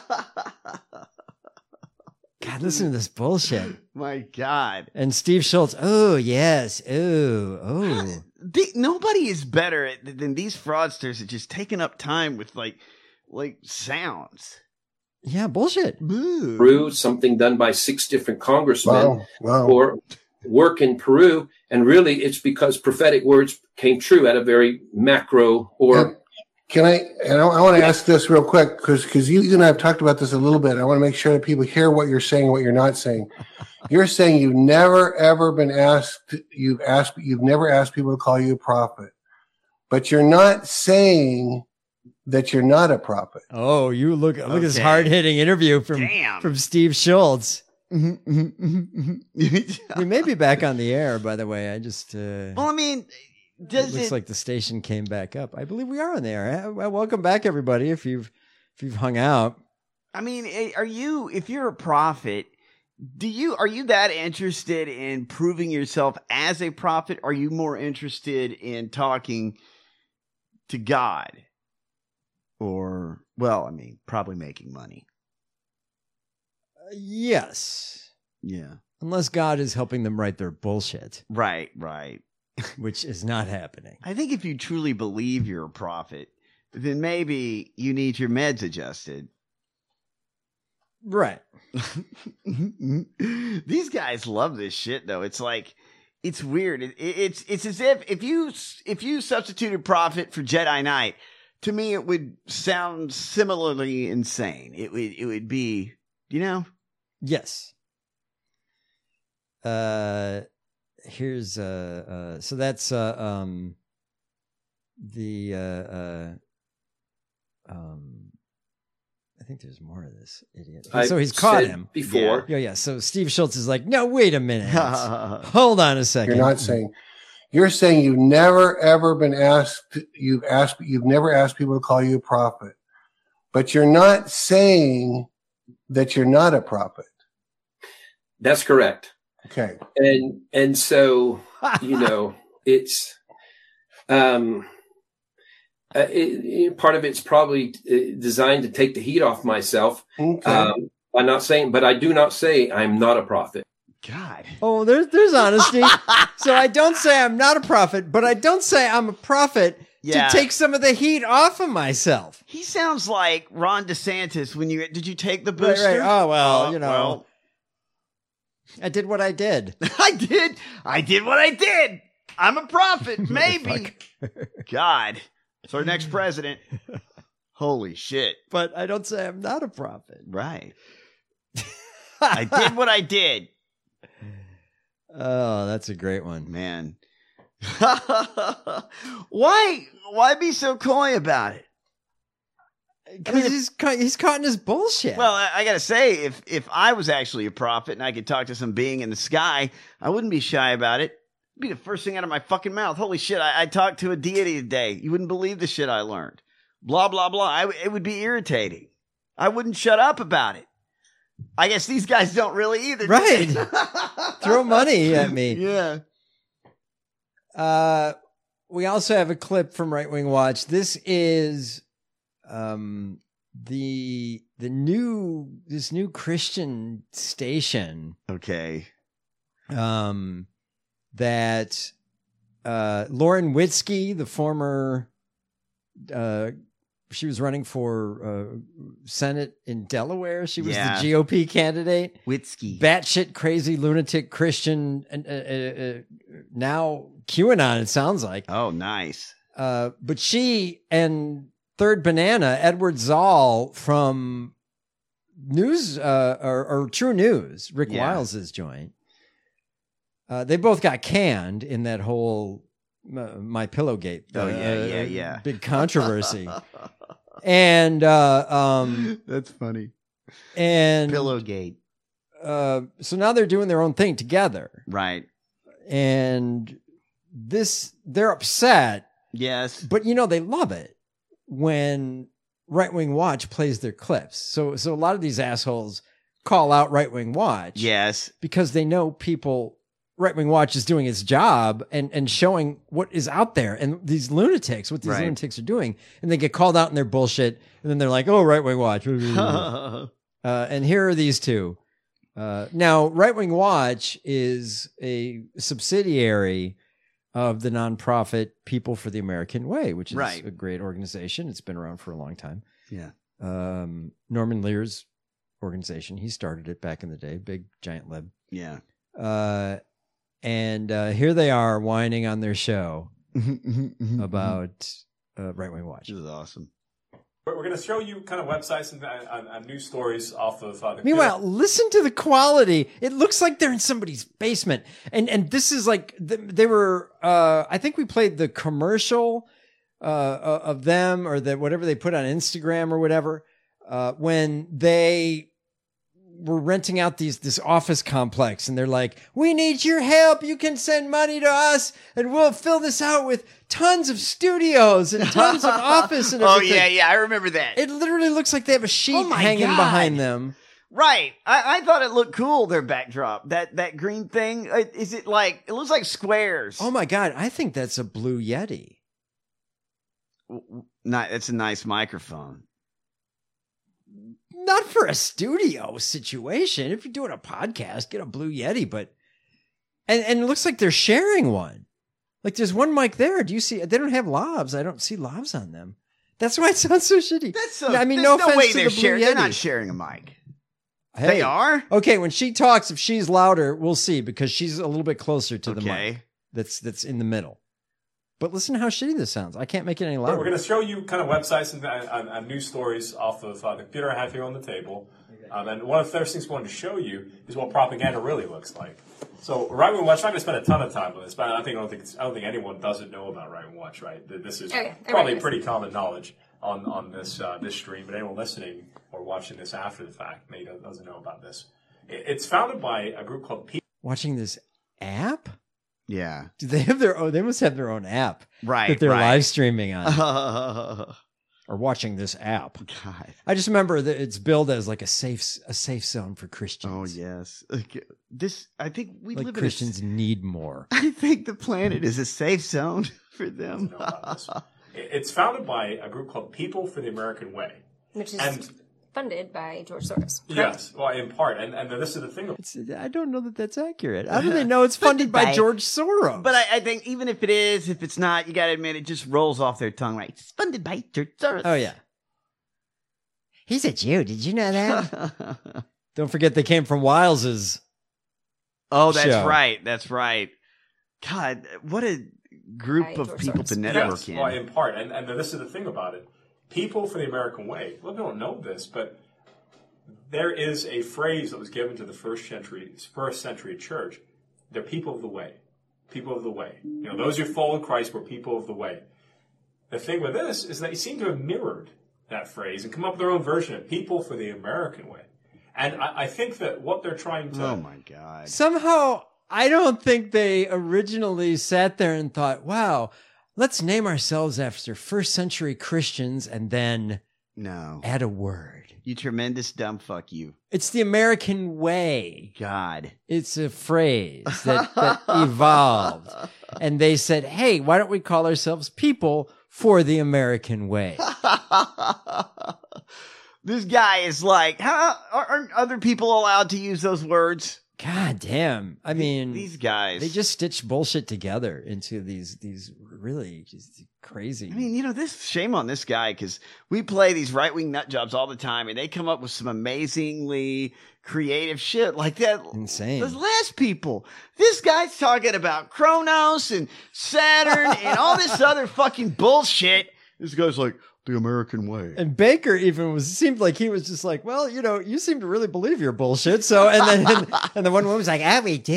God, listen to this bullshit. My God. And Steve Schultz, oh, yes. Oh. Nobody is better than these fraudsters at just taking up time with like sounds. Yeah, bullshit. Peru, something done by 6 different congressmen for work in Peru. And really it's because prophetic words came true at a very macro or... I want to ask this real quick because you and I have talked about this a little bit. I want to make sure that people hear what you're saying, what you're not saying. You're saying you've never ever been asked. You've never asked people to call you a prophet, but you're not saying that you're not a prophet. Oh, you look at this hard hitting interview from Steve Schultz. We may be back on the air, by the way. I just it looks like the station came back up. I believe we are on the air. Welcome back, everybody. If you've hung out, I mean, if you're a prophet, are you that interested in proving yourself as a prophet? Are you more interested in talking to God, or probably making money? Yes. Yeah. Unless God is helping them write their bullshit. Right. Which is not happening. I think if you truly believe you're a prophet, then maybe you need your meds adjusted. Right. These guys love this shit, though. It's like, it's weird. It's as if you substituted prophet for Jedi Knight, to me it would sound similarly insane. It would be, Yes. Here's so that's I think there's more of this idiot. I So he's caught said him before. Yeah. So Steve Schultz is like, no, wait a minute. Hold on a second. You're saying you've never ever been asked. You've never asked people to call you a prophet, but you're not saying that you're not a prophet. That's correct. Okay. And so, it's, part of it's probably designed to take the heat off myself. Okay. I'm not saying, but I do not say I'm not a prophet. God. Oh, there's honesty. So I don't say I'm not a prophet, but I don't say I'm a prophet Yeah. to take some of the heat off of myself. He sounds like Ron DeSantis when did you take the booster? Right. Oh, well, well. I did what I did. I did what I did. I'm a prophet, maybe. God. It's our next president. Holy shit. But I don't say I'm not a prophet. Right. I did what I did. Oh, that's a great one. Man. Why be so coy about it? Because he's caught in his bullshit. Well, I gotta say, if I was actually a prophet and I could talk to some being in the sky, I wouldn't be shy about it. It'd be the first thing out of my fucking mouth. Holy shit, I talked to a deity today. You wouldn't believe the shit I learned. Blah, blah, blah. It would be irritating. I wouldn't shut up about it. I guess these guys don't really either. Right. Throw money at me. Yeah. We also have a clip from Right Wing Watch. This is this new Christian station. Okay. That Lauren Witzke, the former she was running for Senate in Delaware. She was the GOP candidate. Witzke. Batshit crazy lunatic Christian, and now QAnon, it sounds like. Oh, nice. But she and Third Banana, Edward Zoll from News or True News, Rick Wiles' joint. They both got canned in that whole My Pillowgate. Yeah. Big controversy. And that's funny. And Pillowgate. So now they're doing their own thing together. Right. And they're upset. Yes. But they love it when Right Wing Watch plays their clips. So a lot of these assholes call out Right Wing Watch. Yes. Because they know Right Wing Watch is doing its job and showing what is out there and these lunatics, what these lunatics are doing. And they get called out in their bullshit. And then they're like, oh, Right Wing Watch. And here are these two. Now, Right Wing Watch is a subsidiary of the nonprofit People for the American Way, which is a great organization. It's been around for a long time. Yeah. Norman Lear's organization. He started it back in the day. Big, giant lib. Yeah. And here they are whining on their show about Right Wing Watch. This is awesome. We're going to show you kind of websites and news stories off of the Meanwhile, listen to the quality. It looks like they're in somebody's basement. And this is like, they were, I think we played the commercial of them or whatever they put on Instagram or whatever, when they were renting out this office complex and they're like, we need your help. You can send money to us and we'll fill this out with tons of studios and tons of office and everything. Oh, yeah. I remember that. It literally looks like they have a sheet hanging behind them. Right. I thought it looked cool, their backdrop. That green thing. Is it like, it looks like squares. Oh my God. I think that's a Blue Yeti. It's a nice microphone. Not for a studio situation. If you're doing a podcast, get a Blue Yeti, but and it looks like they're sharing one. Like there's one mic there. Do you see? They don't have lavs. I don't see lavs on them. That's why it sounds so shitty. I mean, no offense to the Blue Yeti. They're not sharing a mic. Hey, they are? Okay, when she talks, if she's louder, we'll see because she's a little bit closer to the mic. That's in the middle. But listen to how shitty this sounds. I can't make it any louder. We're going to show you kind of websites and news stories off of the computer I have here on the table. And one of the first things we wanted to show you is what propaganda really looks like. So Right Wing Watch, I'm not going to spend a ton of time on this, but I don't think anyone doesn't know about Right Wing Watch, right? This is probably pretty common knowledge on this this stream, but anyone listening or watching this after the fact maybe doesn't know about this. It's founded by a group called People. Watching this app? Yeah. Do they have their own? They must have their own app, right? That they're right. live streaming on, or watching this app. God, I just remember that it's billed as like a safe zone for Christians. Oh yes, I think we like live Christians need more. I think the planet is a safe zone for them. It's founded by a group called People for the American Way, which is funded by George Soros. Correct? Yes, well, in part, and this is the thing. I don't know that that's accurate. How do they know it's funded by George Soros? But I think even if it is, if it's not, you got to admit it just rolls off their tongue, right? It's funded by George Soros. Oh yeah, he's a Jew. Did you know that? Don't forget they came from Wiles's. Oh, that's show. right. That's right. God, what a group of people to network in. Well, in part, and this is the thing about it. People for the American Way. Well, we don't know this, but there is a phrase that was given to the first century church. They're people of the way. People of the way. You know, those who follow Christ were people of the way. The thing with this is that they seem to have mirrored that phrase and come up with their own version of people for the American way. And I think that what they're trying to... Oh, my God. Somehow, I don't think they originally sat there and thought, wow, let's name ourselves after first century Christians and then add a word. You tremendous dumb fuck you. It's the American way. God. It's a phrase that evolved. And they said, hey, why don't we call ourselves People for the American Way? This guy is like, aren't other people allowed to use those words? God damn. I mean, these guys. They just stitch bullshit together into these really just crazy. I mean, this shame on this guy because we play these right-wing nut jobs all the time and they come up with some amazingly creative shit like that. Insane. Those last people. This guy's talking about Kronos and Saturn and all this other fucking bullshit. This guy's like, the American way. And Baker even seemed like he was just like, well, you seem to really believe your bullshit. So, and the one woman was like, oh, we do.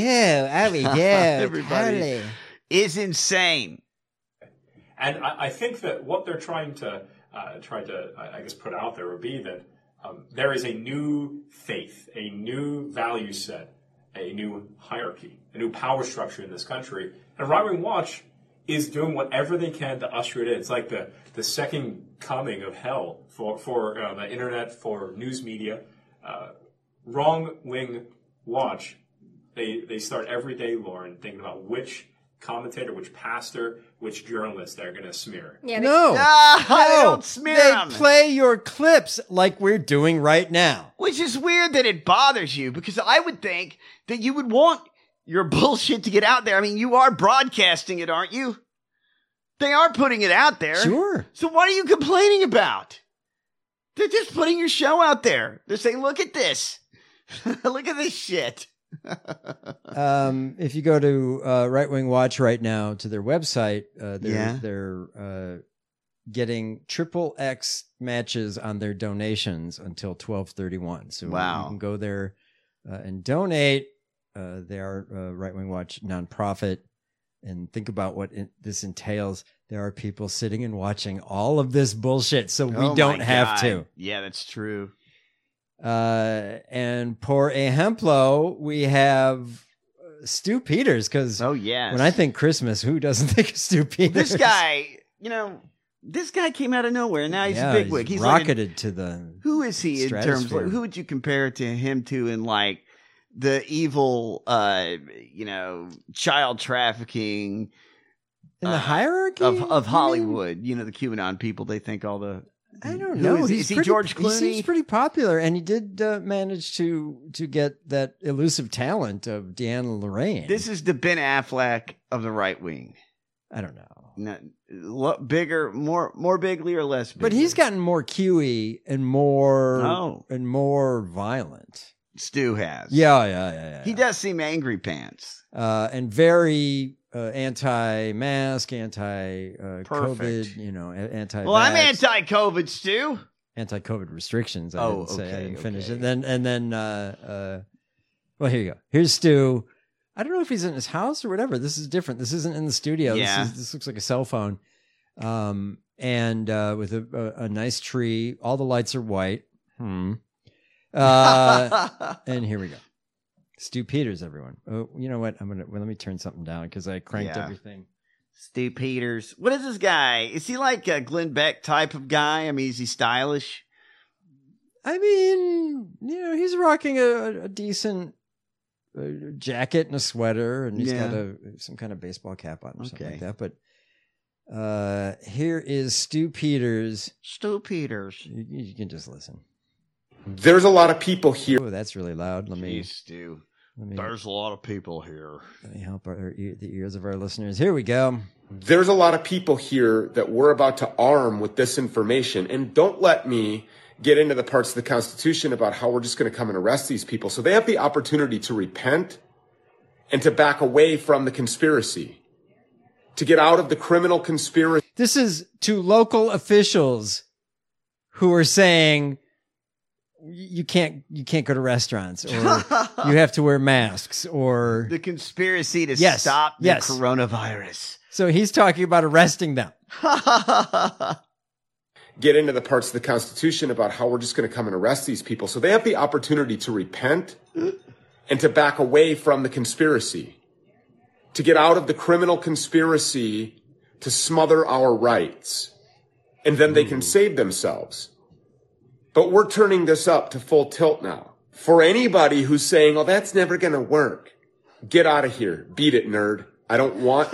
Everybody totally. Is insane. And I think that what they're trying to I guess, put out there would be that there is a new faith, a new value set, a new hierarchy, a new power structure in this country. And Right Wing Watch is doing whatever they can to usher it in. It's like the second coming of hell for the internet, for news media. Wrong Wing Watch, they start every day, Lauren, thinking about which commentator, which pastor, which journalist they're going to smear. Yeah, they don't smear them. They play your clips like we're doing right now. Which is weird that it bothers you because I would think that you would want your bullshit to get out there. I mean, you are broadcasting it, aren't you? They are putting it out there. Sure. So what are you complaining about? They're just putting your show out there. They're saying, look at this. Look at this shit. If you go to Right Wing Watch right now to their website, they're getting XXX matches on their donations until 12/31. So you can go there and donate. They are Right Wing Watch nonprofit. And think about what this entails. There are people sitting and watching all of this bullshit, so we don't have to. Yeah, that's true. And por ejemplo, we have Stu Peters, because when I think Christmas, who doesn't think of Stu Peters? This guy, this guy came out of nowhere, and now he's a bigwig. He's rocketed to the Who is he in terms of, who would you compare him to in like the evil, child trafficking in the hierarchy of Hollywood? The QAnon people. They think all the. I don't know. Is he George Clooney? He seems pretty popular, and he did manage to get that elusive talent of Deanna Lorraine. This is the Ben Affleck of the right wing. I don't know. Bigger, more bigly or less bigly? But he's gotten more QE and more violent. Stu has. Yeah. He does seem angry pants. And very anti-mask, anti-COVID, anti-vax. Well, I'm anti-COVID, Stu. anti-COVID restrictions. I didn't say. I didn't finish it. Well, here you go. Here's Stu. I don't know if he's in his house or whatever. This is different. This isn't in the studio. Yeah. This looks like a cell phone. And with a nice tree. All the lights are white. And here we go. Stu Peters, everyone. Oh, you know what? Let me turn something down because I cranked everything. Stu Peters. What is this guy? Is he like a Glenn Beck type of guy? I mean, is he stylish? I mean, he's rocking a decent jacket and a sweater, and he's got some kind of baseball cap on or something like that. But here is Stu Peters. Stu Peters. You can just listen. There's a lot of people here. Oh, that's really loud. Stu. There's a lot of people here. Let me help the ears of our listeners. Here we go. There's a lot of people here that we're about to arm with this information. And don't let me get into the parts of the Constitution about how we're just going to come and arrest these people. So they have the opportunity to repent and to back away from the conspiracy, to get out of the criminal conspiracy. This is to local officials who are saying, you can't go to restaurants, or you have to wear masks, or the conspiracy to stop the coronavirus. So he's talking about arresting them. Get into the parts of the Constitution about how we're just going to come and arrest these people. So they have the opportunity to repent and to back away from the conspiracy, to get out of the criminal conspiracy to smother our rights. And then they can save themselves. But we're turning this up to full tilt now. For anybody who's saying, oh, that's never going to work, get out of here. Beat it, nerd. I don't want to.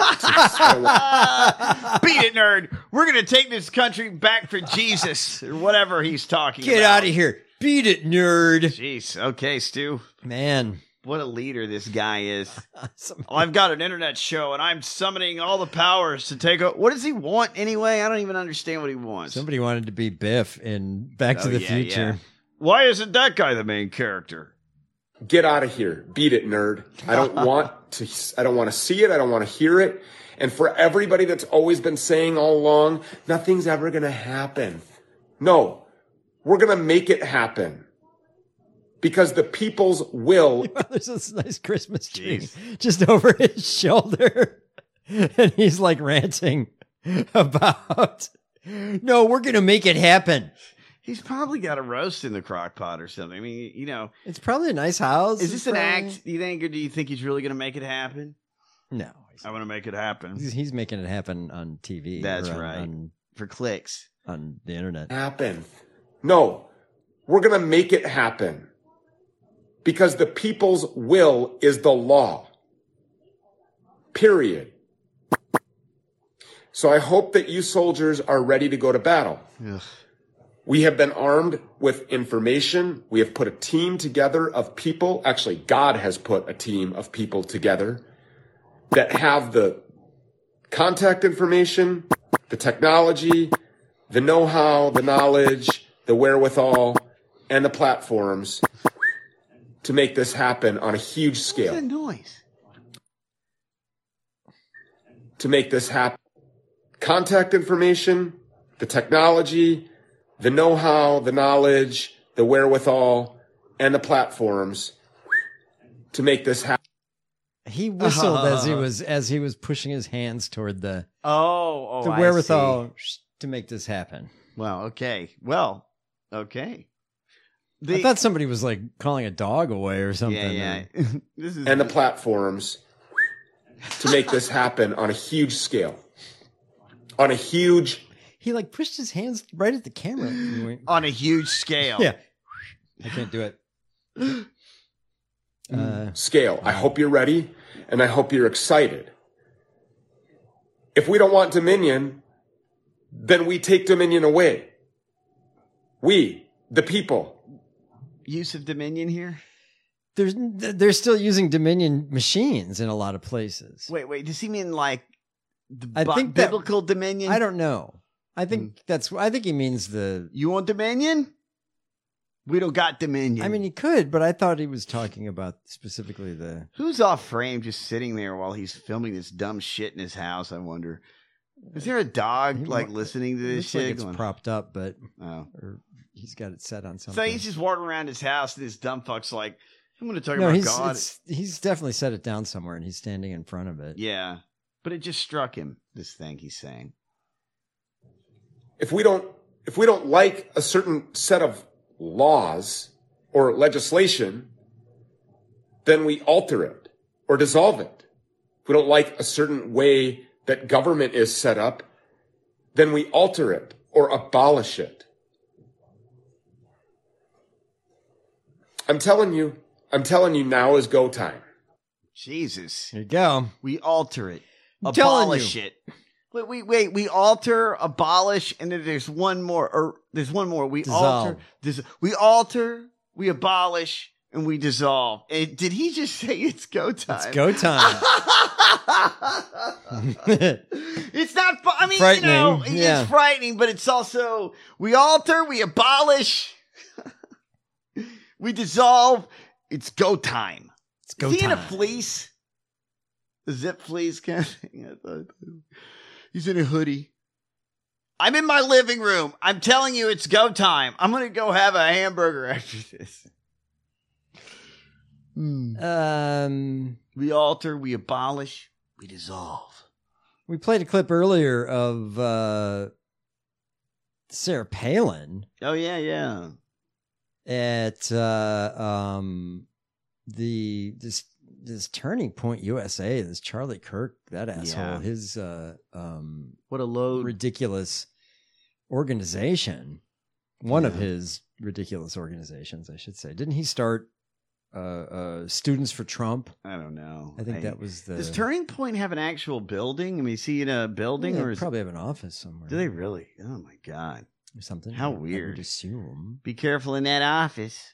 Beat it, nerd. We're going to take this country back for Jesus, or whatever he's talking about. Get out of here. Beat it, nerd. Jeez. Okay, Stu. Man. What a leader this guy is. I've got an internet show, and I'm summoning all the powers to take over. What does he want anyway? I don't even understand what he wants. Somebody wanted to be Biff in Back to the Future. Yeah. Why isn't that guy the main character? Get out of here. Beat it, nerd. I don't want to see it. I don't want to hear it. And for everybody that's always been saying all along, nothing's ever going to happen. No, we're going to make it happen. Because the people's will. There's this nice Christmas tree just over his shoulder. And he's like ranting about, no, we're going to make it happen. He's probably got a roast in the crock pot or something. I mean, it's probably a nice house. Is this an act, do you think, or do you think he's really going to make it happen? No. I want to make it happen. He's making it happen on TV. That's right. For clicks. On the internet. Happen. No, we're going to make it happen. Because the people's will is the law. Period. So I hope that you soldiers are ready to go to battle. Ugh. We have been armed with information. We have put a team together of people. Actually, God has put a team of people together that have the contact information, the technology, the know-how, the knowledge, the wherewithal, and the platforms to make this happen on a huge scale. What's that noise? To make this happen. Contact information, the technology, the know-how, the knowledge, the wherewithal, and the platforms to make this happen. He whistled as he was pushing his hands toward the I wherewithal to make this happen. Well, okay. I thought somebody was like calling a dog away or something. Yeah. And the platforms to make this happen on a huge scale. He like pushed his hands right at the camera. On a huge scale. Yeah. I can't do it. Scale. I hope you're ready, and I hope you're excited. If we don't want Dominion, then we take Dominion away. We, the people. Use of Dominion here? They're still using Dominion machines in a lot of places. Wait. Does he mean like biblical Dominion? I don't know. I think he means You want Dominion? We don't got Dominion. I mean, he could, but I thought he was talking about specifically the. Who's off frame just sitting there while he's filming this dumb shit in his house? I wonder. Is there a dog listening to this shit? Like it's propped up, but he's got it set on So something. he's just walking around his house, and this dumb fuck's like, I'm going to talk no, about he's God. he's definitely set it down somewhere, and he's standing in front of it. Yeah, but it just struck him. This thing he's saying. If we don't like a certain set of laws or legislation, then we alter it or dissolve it. If we don't like a certain way that government is set up, then we alter it or abolish it. I'm telling you now is go time. Jesus. There you go. We alter it. I'm telling Abolish you. it. Wait. We alter, abolish, and then there's one more. We Dissolve. alter, we abolish, and we dissolve. Did he just say it's go time? It's go time. It's not. I mean, Frightening. it's frightening, but it's also we alter, we abolish, we dissolve. It's go time. It's go Is he time. in a fleece? A zip fleece kind of thing. I thought he's in a hoodie. I'm in my living room. I'm telling you, it's go time. I'm gonna go have a hamburger after this. We alter, we abolish, we dissolve. We played a clip earlier of Sarah Palin. Oh yeah. At this Turning Point USA, this Charlie Kirk, that asshole, Yeah. his what a load, ridiculous organization. One of his ridiculous organizations, I should say. Didn't he start Students for Trump? I don't know. I think that was the. Does Turning Point have an actual building? I mean, is he in a building They or is probably have an office somewhere. do they really? Oh my god, or something? How I would weird. assume. Be careful in that office.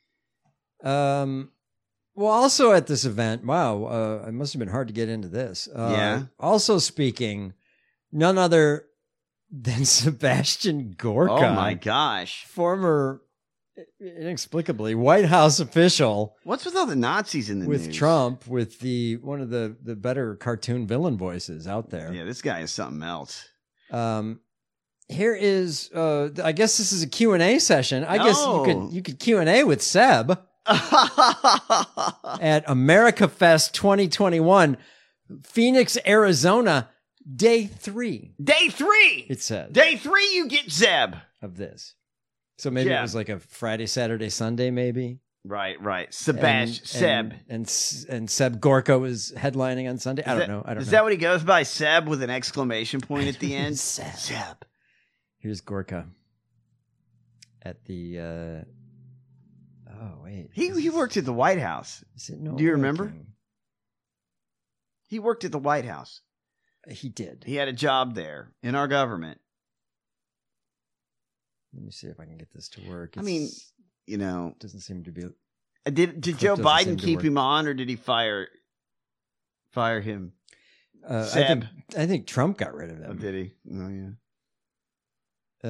Well, also at this event, wow, it must have been hard to get into this. Yeah. Also speaking, none other than Sebastian Gorka. Oh my gosh. Former, inexplicably, White House official. What's with all the Nazis in the with news? Trump, with one of the better cartoon villain voices out there. Yeah, this guy is something else. Here is, I guess this is a Q&A session. I guess No. you could Q&A with Seb. At America Fest 2021, Phoenix, Arizona, day 3. Day 3. It says Day 3, you get Zeb of this. So maybe Yeah. it was like a Friday, Saturday, Sunday, maybe. Right. Seb. And Seb Gorka was headlining on Sunday. I don't know. Is that what he goes by? Seb with an exclamation point at the end? Seb. Here's Gorka at the. Oh wait, He worked at the White House. Do you remember? He worked at the White House. He did. He had a job there in our government. Let me see if I can get this to work. I mean, doesn't seem to be. Did Joe doesn't seem Biden to keep work. him on, or did he fire him? I think Trump got rid of him. Oh, did he? Oh yeah.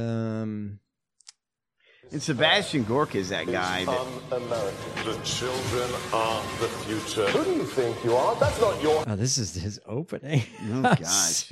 And Sebastian Gorka is that guy that. America. The children are the future. Who do you think you are? That's not your. Oh, this is his opening. Oh gosh,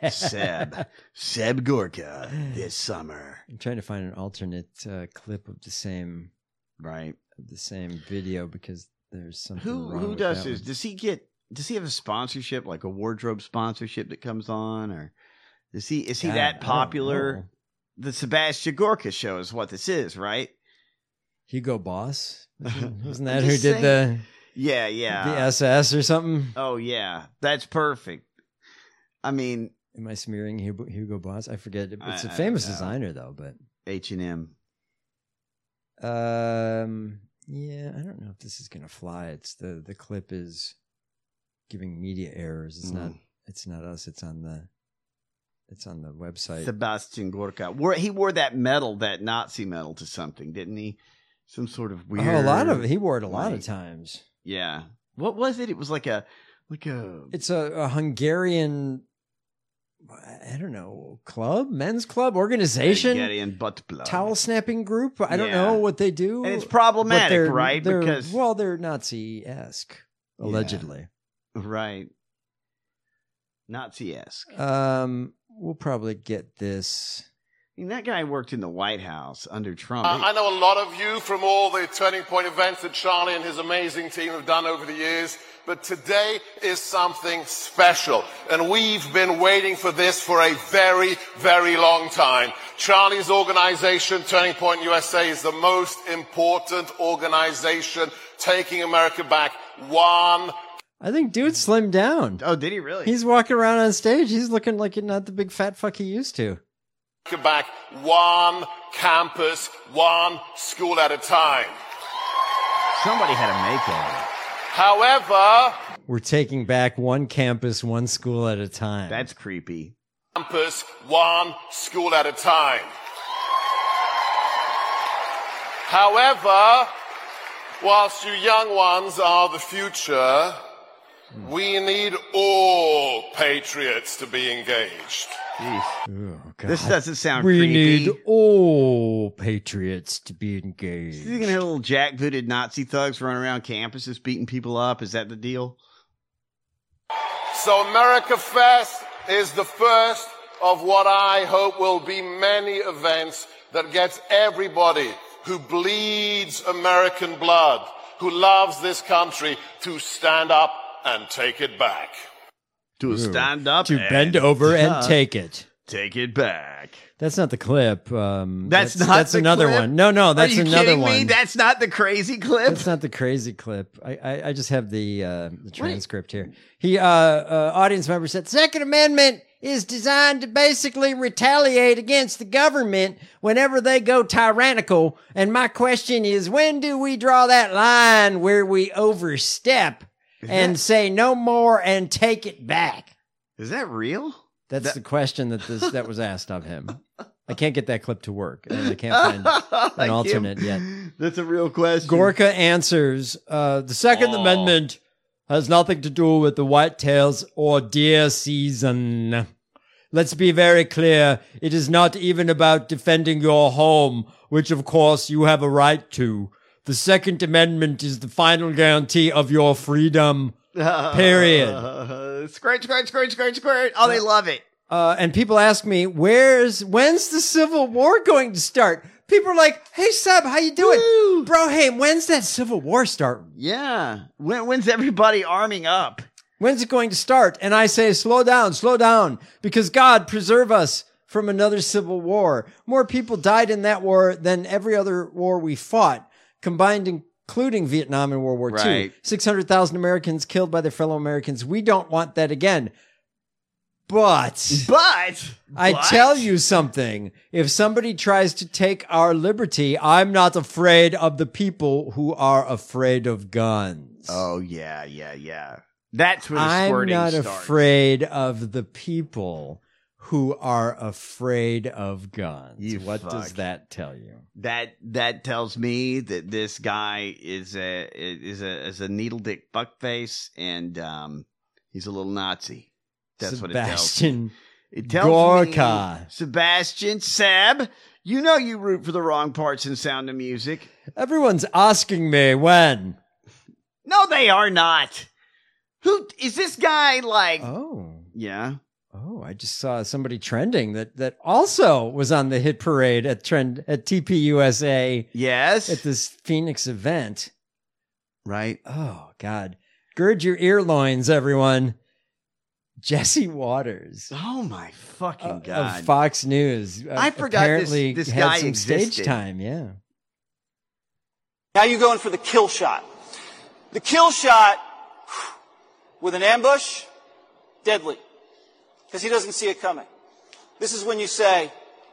Seb Gorka this summer. I'm trying to find an alternate clip of the same video because there's something wrong Who with does that this? one. Does he have a sponsorship, like a wardrobe sponsorship that comes on, or is he God, I that don't popular? know. The Sebastian Gorka show is what this is, right? Hugo Boss? Wasn't I'm that who just did saying. the Yeah. the SS or something? Oh yeah, that's perfect. I mean, am I smearing Hugo Boss? I forget. It's a I famous don't know. designer though, but H&M. yeah, I don't know if this is gonna fly. It's the clip is giving media errors. It's not us. It's on the website. Sebastian Gorka. He wore that medal, that Nazi medal, to something, didn't he? Some sort of weird. Oh, a lot of he wore it a lot of times. Yeah. What was it? It was like a. It's a Hungarian. I don't know, club, men's club, organization, Hungarian butt plug. towel snapping group. I don't Yeah. know what they do, And it's but problematic, right? They're, Because they're Nazi-esque, allegedly. Right. Nazi-esque. We'll probably get this. mean, that guy worked in the White House under Trump. I know a lot of you from all the Turning Point events that Charlie and his amazing team have done over the years, but today is something special, and we've been waiting for this for a very, very long time. Charlie's organization, Turning Point USA, is the most important organization taking America back one. I think dude slimmed down. Oh, did he really? He's walking around on stage. He's looking like not the big fat fuck he used to. Back one campus, one school at a time. Somebody had a makeover. However, We're taking back one campus, one school at a time. That's creepy. Campus, one school at a time. However, whilst you young ones are the future, we need all patriots to be engaged. Oh, God. This doesn't sound we creepy. need all patriots to be engaged. You're going to have little jackbooted Nazi thugs running around campuses beating people up? Is that the deal? So America Fest is the first of what I hope will be many events that gets everybody who bleeds American blood, who loves this country, to stand up and take it back. To stand up to bend over and take it. Take it back. That's not the clip. That's the another clip? one. No, that's Are you another kidding one. Me? That's not the crazy clip. That's not the crazy clip. I just have the transcript here. He audience member said, Second Amendment is designed to basically retaliate against the government whenever they go tyrannical. And my question is, when do we draw that line where we overstep and say no more and take it back? Is that real? That's the question that was asked of him. I can't get that clip to work, and I can't find an alternate yet. That's a real question. Gorka answers, the Second Amendment has nothing to do with the whitetails or deer season. Let's be very clear. It is not even about defending your home, which of course you have a right to. The Second Amendment is the final guarantee of your freedom. Period. Squirt, squirt, squirt, squirt, squirt. Oh, they love it. And people ask me, when's the Civil War going to start? People are like, hey, Seb, how you doing? Woo! Bro, hey, when's that Civil War start? Yeah. When's everybody arming up? When's it going to start? And I say, slow down, because God preserve us from another Civil War. More people died in that war than every other war we fought, combined, including Vietnam and World War II. 600,000 Americans killed by their fellow Americans. We don't want that again. But I tell you something. If somebody tries to take our liberty, I'm not afraid of the people who are afraid of guns. Oh, yeah. That's where the squirting I'm not starts. afraid of the people who are afraid of guns. What does that tell you? That tells me that this guy is a needle dick fuckface, and he's a little Nazi. That's what it tells me. It tells Gorka. me, Sebastian, Seb, you know you root for the wrong parts in Sound of Music. Everyone's asking me when. No, they are not. Who is this guy like? Oh. Yeah. Oh, I just saw somebody trending that also was on the hit parade at TPUSA. Yes. At this Phoenix event. Right. Oh, God. Gird your ear loins, everyone. Jesse Waters. Oh, my fucking God. Of Fox News. I forgot apparently this had guy some existed. stage time, yeah. Now you're going for the kill shot. The kill shot with an ambush, deadly. Because he doesn't see it coming. This is when you say,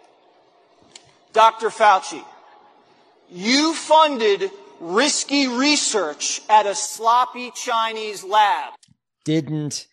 Dr. Fauci, you funded risky research at a sloppy Chinese lab. Didn't.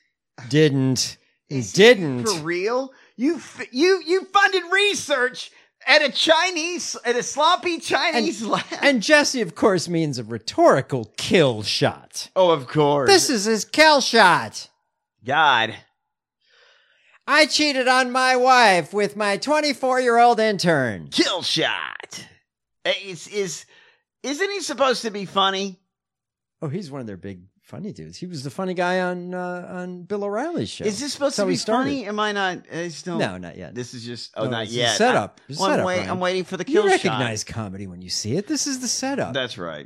For real? You funded research at a sloppy Chinese lab. And Jesse, of course, means a rhetorical kill shot. Oh, of course. This is his kill shot. God. I cheated on my wife with my 24-year-old intern. Kill shot. Isn't he supposed to be funny? Oh, he's one of their big Funny dudes. He was the funny guy on Bill O'Reilly's show. Is this supposed That's how to be he started. funny? Am I not? No, not yet. This is just. No, Not it's a yet. setup. It's a setup, Ryan. I'm waiting for the kill You shot. recognize comedy when you see it. This is the setup. That's right.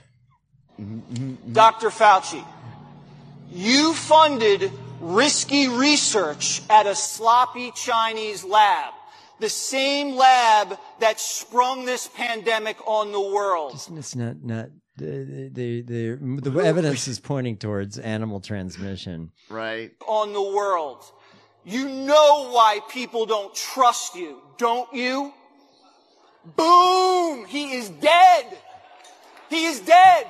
Dr. Fauci, you funded risky research at a sloppy Chinese lab, the same lab that sprung this pandemic on the world. It's not the evidence is pointing towards animal transmission. Right. On the world. You know why people don't trust you, don't you? Boom! He is dead! He is dead!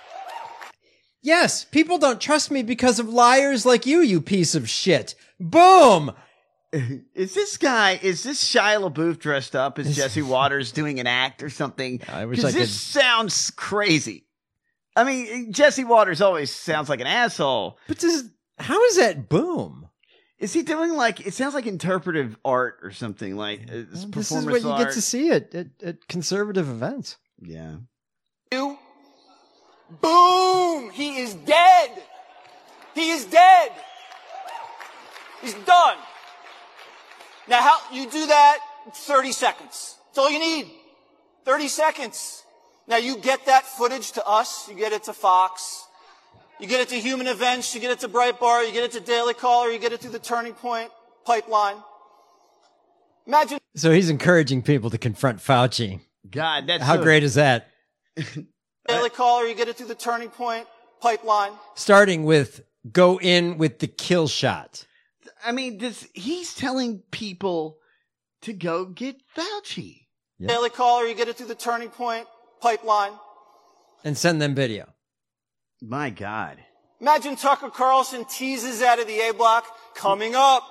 Yes, people don't trust me because of liars like you piece of shit. Boom! Is this Shia LaBeouf dressed up as Jesse Waters doing an act or something? I wish Because I this could- sounds crazy. I mean, Jesse Waters always sounds like an asshole. But how is that boom? Is he doing it sounds like interpretive art or something like This is performance what you get art. to see at conservative events. Yeah. You? Boom! He is dead! He is dead! He's done. Now, how you do that? 30 seconds. That's all you need. 30 seconds. Now, you get that footage to us. You get it to Fox. You get it to Human Events. You get it to Breitbart. You get it to Daily Caller. You get it through the Turning Point pipeline. Imagine. So he's encouraging people to confront Fauci. God, that's how so- great is that? Daily Caller. You get it through the Turning Point pipeline. Starting with go in with the kill shot. I mean, he's telling people to go get Fauci. Daily Caller. You get it through the Turning Point pipeline. And send them video. My God. Imagine Tucker Carlson teases out of the A block. Coming up.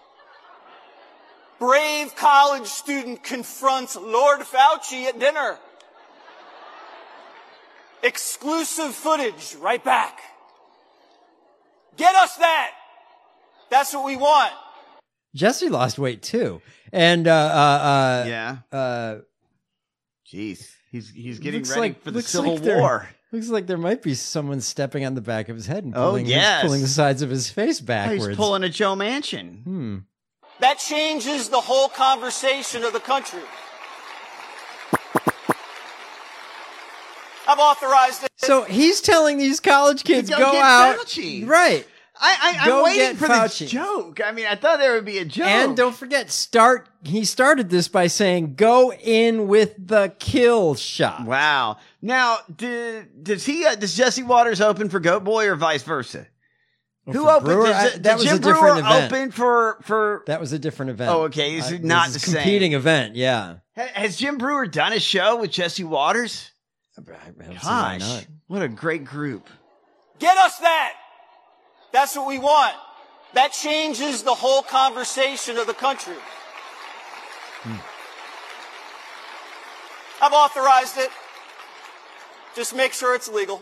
Brave college student confronts Lord Fauci at dinner. Exclusive footage. Right back. Get us that. That's what we want. Jesse lost weight too. And yeah. Jeez. He's getting looks ready like- for the looks Civil like there- War. Looks like there might be someone stepping on the back of his head and Oh, pulling, yes. pulling the sides of his face backwards. He's pulling a Joe Manchin. That changes the whole conversation of the country. I've authorized it. So he's telling these college kids To go get out. Fauci. Right. I'm Go waiting get for Fauci. the joke. I mean, I thought there would be a joke. And don't forget, he started this by saying, go in with the kill shot. Wow. Now, does Jesse Waters open for Goat Boy or vice versa? Well, Who for opened? Brewer, Does that did was Jim a different Brewer event. open for? That was a different event. Oh, okay. Is it not this the is a same? competing event, yeah. Has Jim Brewer done a show with Jesse Waters? I don't see why Gosh, not. what a great group. Get us that. That's what we want. That changes the whole conversation of the country. I've authorized it. Just make sure it's legal.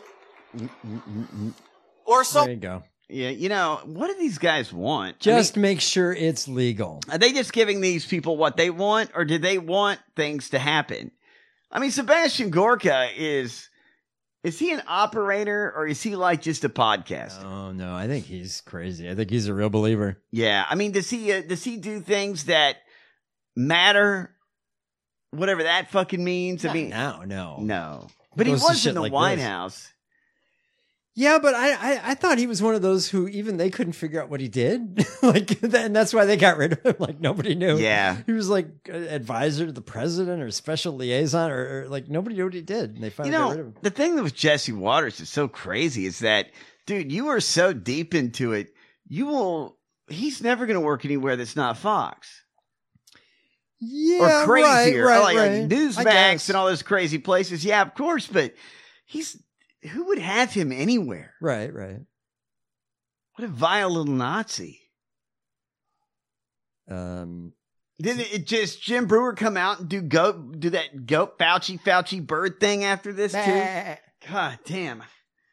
Or There you go. Yeah, what do these guys want? Just make sure it's legal. Are they just giving these people what they want, or do they want things to happen? I mean, Sebastian Gorka is he an operator, or is he like just a podcaster? Oh no, I think he's crazy. I think he's a real believer. Yeah, I mean, does he do things that matter? Whatever that fucking means. I mean, no. But he Goes to was shit in the like White this. House. Yeah, but I thought he was one of those who even they couldn't figure out what he did. And that's why they got rid of him. Like nobody knew. Yeah. He was like advisor to the president or special liaison or like nobody knew what he did. And they finally got rid of him. The thing with Jesse Waters is so crazy is that, dude, you are so deep into it. He's never going to work anywhere that's not Fox. Yeah, Or crazier. right, or like right. I Newsmax guess. and all those crazy places. Yeah, of course. But who would have him anywhere? Right. What a vile little Nazi. Didn't it just Jim Brewer come out and do that goat Fauci bird thing after this too? God damn.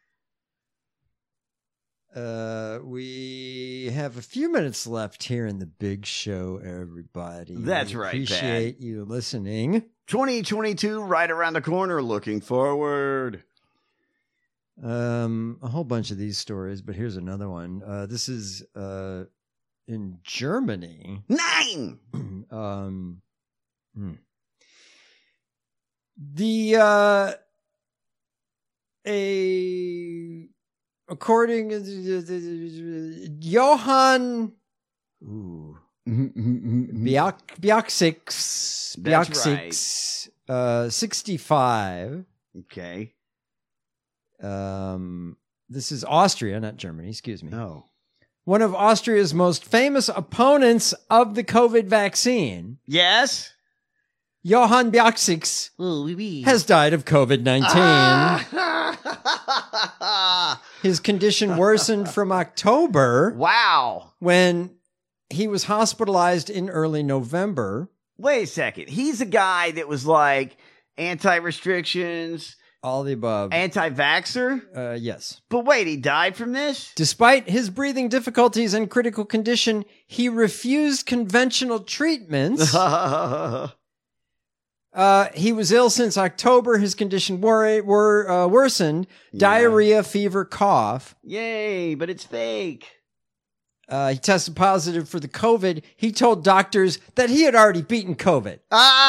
We have a few minutes left here in the big show, everybody. That's We right, Appreciate you listening. 2022 right around the corner, looking forward. A whole bunch of these stories, but here's another one. This is in Germany. 9. According to Johann Bioxix, 65. Okay. This is Austria, not Germany, excuse me. Oh. One of Austria's most famous opponents of the COVID vaccine. Yes. Johann Bioxix has died of COVID-19. His condition worsened from October. Wow. When he was hospitalized in early November. Wait a second. He's a guy that was like anti-restrictions. All the above. Anti-vaxxer? Yes. But wait, he died from this? Despite his breathing difficulties and critical condition, he refused conventional treatments. He was ill since October. His condition worsened. Yeah. Diarrhea, fever, cough. Yay, but it's fake. He tested positive for the COVID. He told doctors that he had already beaten COVID.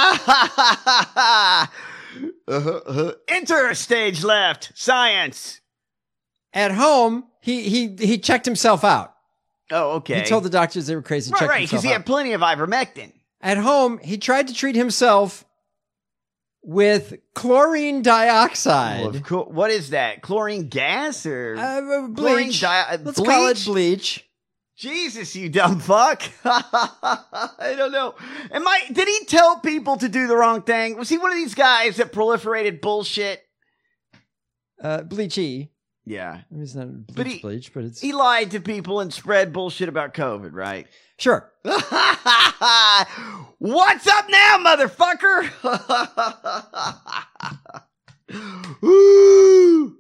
Enter stage left. Science. At home, he checked himself out. Oh, okay. He told the doctors they were crazy. Right, because he had plenty of ivermectin. At home, he tried to treat himself with chlorine dioxide. What is that? Chlorine gas or bleach? Let's call it bleach. Jesus, you dumb fuck. I don't know. Did he tell people to do the wrong thing? Was he one of these guys that proliferated bullshit? Bleachy. Yeah. It's not bleach, but it's... He lied to people and spread bullshit about COVID, right? Sure. What's up now, motherfucker? Woo!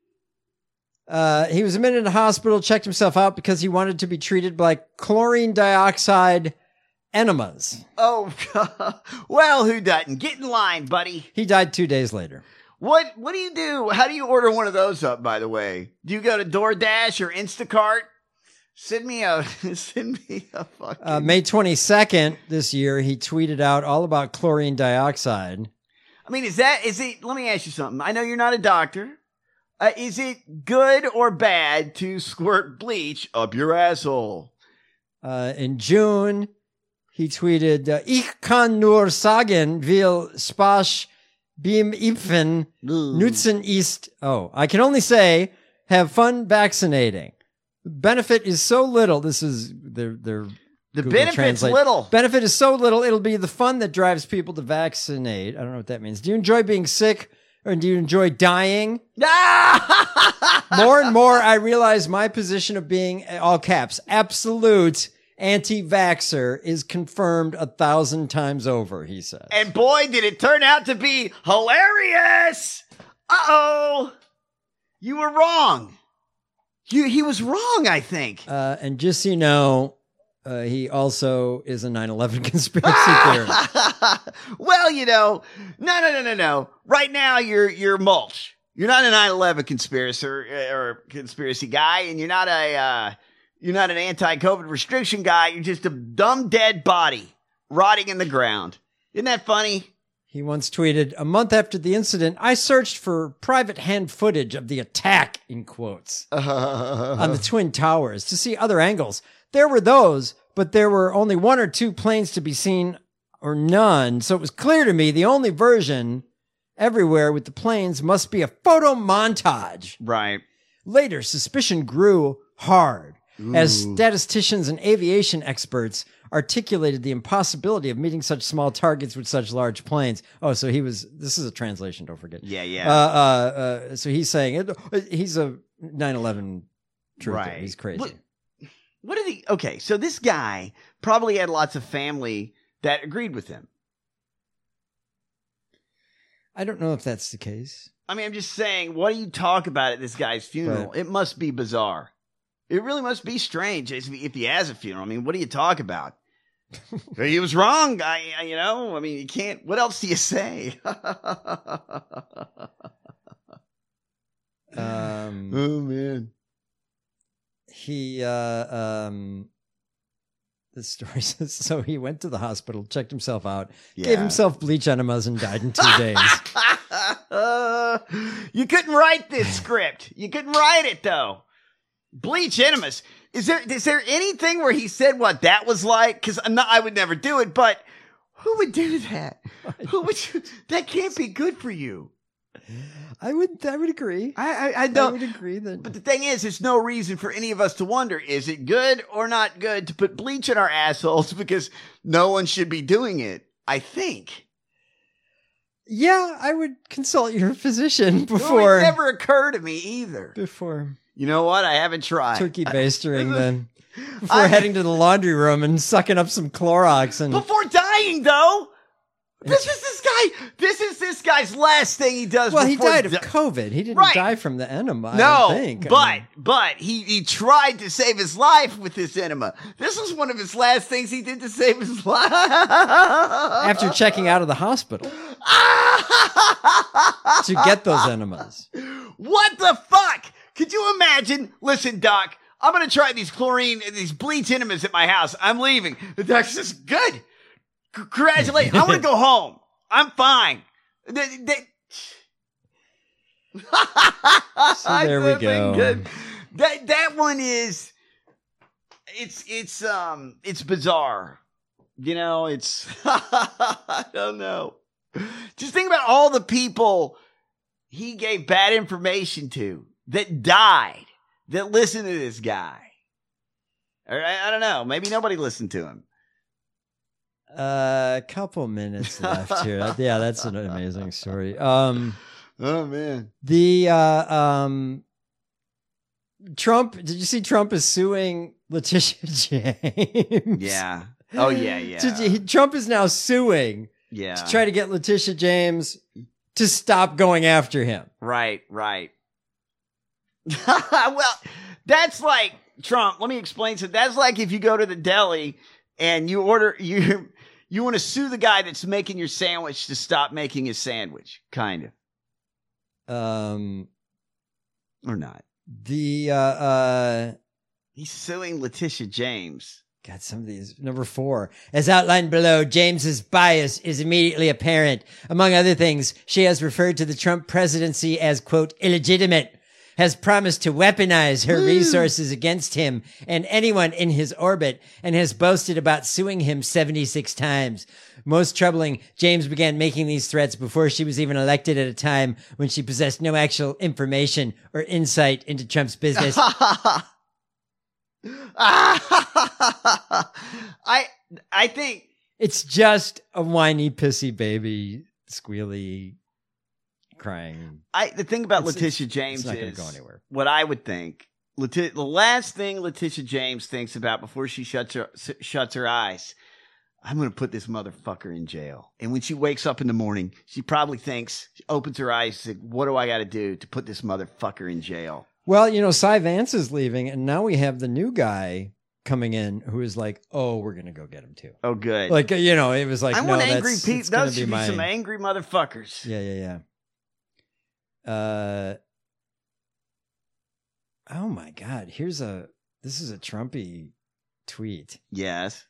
He was admitted in the hospital, checked himself out because he wanted to be treated by chlorine dioxide enemas. Oh, well, who doesn't? Get in line, buddy. He died 2 days later. What do you do? How do you order one of those up, by the way? Do you go to DoorDash or Instacart? Send me a fucking... May 22nd this year, he tweeted out all about chlorine dioxide. I mean, is it, let me ask you something. I know you're not a doctor. Is it good or bad to squirt bleach up your asshole? In June, he tweeted, Ich kann nur sagen, will Spaß beim Impfen nutzen ist. Oh, I can only say, have fun vaccinating. Benefit is so little. This is their the benefit's little. Benefit is so little, it'll be the fun that drives people to vaccinate. I don't know what that means. Do you enjoy being sick or do you enjoy dying? More and more, I realize my position of being, all caps, absolute anti-vaxxer is confirmed 1,000 times over, he says. And boy, did it turn out to be hilarious. Uh-oh. You were wrong. He was wrong, I think. And just so you know, he also is a 9/11 conspiracy theorist. Well, you know, no. Right now, you're mulch. You're not a 9/11 conspiracy guy, and you're not an anti-COVID restriction guy. You're just a dumb dead body rotting in the ground. Isn't that funny? He once tweeted, a month after the incident, I searched for private hand footage of the attack, in quotes, on the Twin Towers to see other angles. There were those, but there were only 1 or 2 planes to be seen or none. So it was clear to me the only version everywhere with the planes must be a photo montage. Right. Later, suspicion grew hard as statisticians and aviation experts articulated the impossibility of meeting such small targets with such large planes. Oh, so this is a translation, don't forget. Yeah. So he's saying he's a 9/11 truther. Right. He's crazy. Okay, so this guy probably had lots of family that agreed with him. I don't know if that's the case. I mean, I'm just saying, what do you talk about at this guy's funeral? Right. It must be bizarre. It really must be strange if he has a funeral. I mean, what do you talk about? He was wrong. I mean, you can't. What else do you say? Oh man. The story says, so he went to the hospital, checked himself out, Yeah. gave himself bleach enemas, and died in 2 days. You couldn't write this script. You couldn't write it though. Bleach enemas. Is there anything where he said what that was like? Because I would never do it, but who would do that? That can't be good for you. I would agree. I don't. I would agree that. But the thing is, there's no reason for any of us to wonder, is it good or not good to put bleach in our assholes, because no one should be doing it, I think. Yeah, I would consult your physician It before. would never occur to me either. Before. You know what? I haven't tried. Turkey bastering then. Before heading to the laundry room and sucking up some Clorox and. Before dying, though. This is this guy's last thing he does. Well, he before died of COVID. He didn't die from the enema. No, I don't think. but he tried to save his life with this enema. This was one of his last things he did to save his life. After checking out of the hospital to get those enemas. What the fuck? Could you imagine? Listen, Doc, I'm going to try these bleach enemas at my house. I'm leaving. The doc says, good. Congratulations. I want to go home. I'm fine. So there we go. Good. That one is, it's bizarre. You know, it's, I don't know. Just think about all the people he gave bad information to that died, that listened to this guy. Or I don't know. Maybe nobody listened to him. A couple minutes left here. Yeah, that's an amazing story. Oh man. The Trump, did you see Trump is suing Letitia James? Yeah. Oh yeah. Trump is now suing to try to get Letitia James to stop going after him. Right. Well, that's like Trump. Let me explain something. That's like if you go to the deli and you order you want to sue the guy that's making your sandwich to stop making his sandwich, kind of. Or not. He's suing Letitia James. Got some of these. Number 4. As outlined below, James's bias is immediately apparent. Among other things, she has referred to the Trump presidency as, quote, illegitimate, has promised to weaponize her resources against him and anyone in his orbit, and has boasted about suing him 76 times. Most troubling, James began making these threats before she was even elected, at a time when she possessed no actual information or insight into Trump's business. I think it's just a whiny, pissy baby, squealy, crying. The thing about Letitia James it's not is, go anywhere. What I would think, the last thing Letitia James thinks about before she shuts her eyes, I'm going to put this motherfucker in jail. And when she wakes up in the morning, she probably thinks, she opens her eyes, and says, what do I got to do to put this motherfucker in jail? Well, you know, Cy Vance is leaving, and now we have the new guy coming in who is like, oh, we're going to go get him too. Oh, good. Like, you know, it was like, I no, want angry that's people. Those should be my... some angry motherfuckers. Yeah. Oh my God. This is a Trumpy tweet. Yes.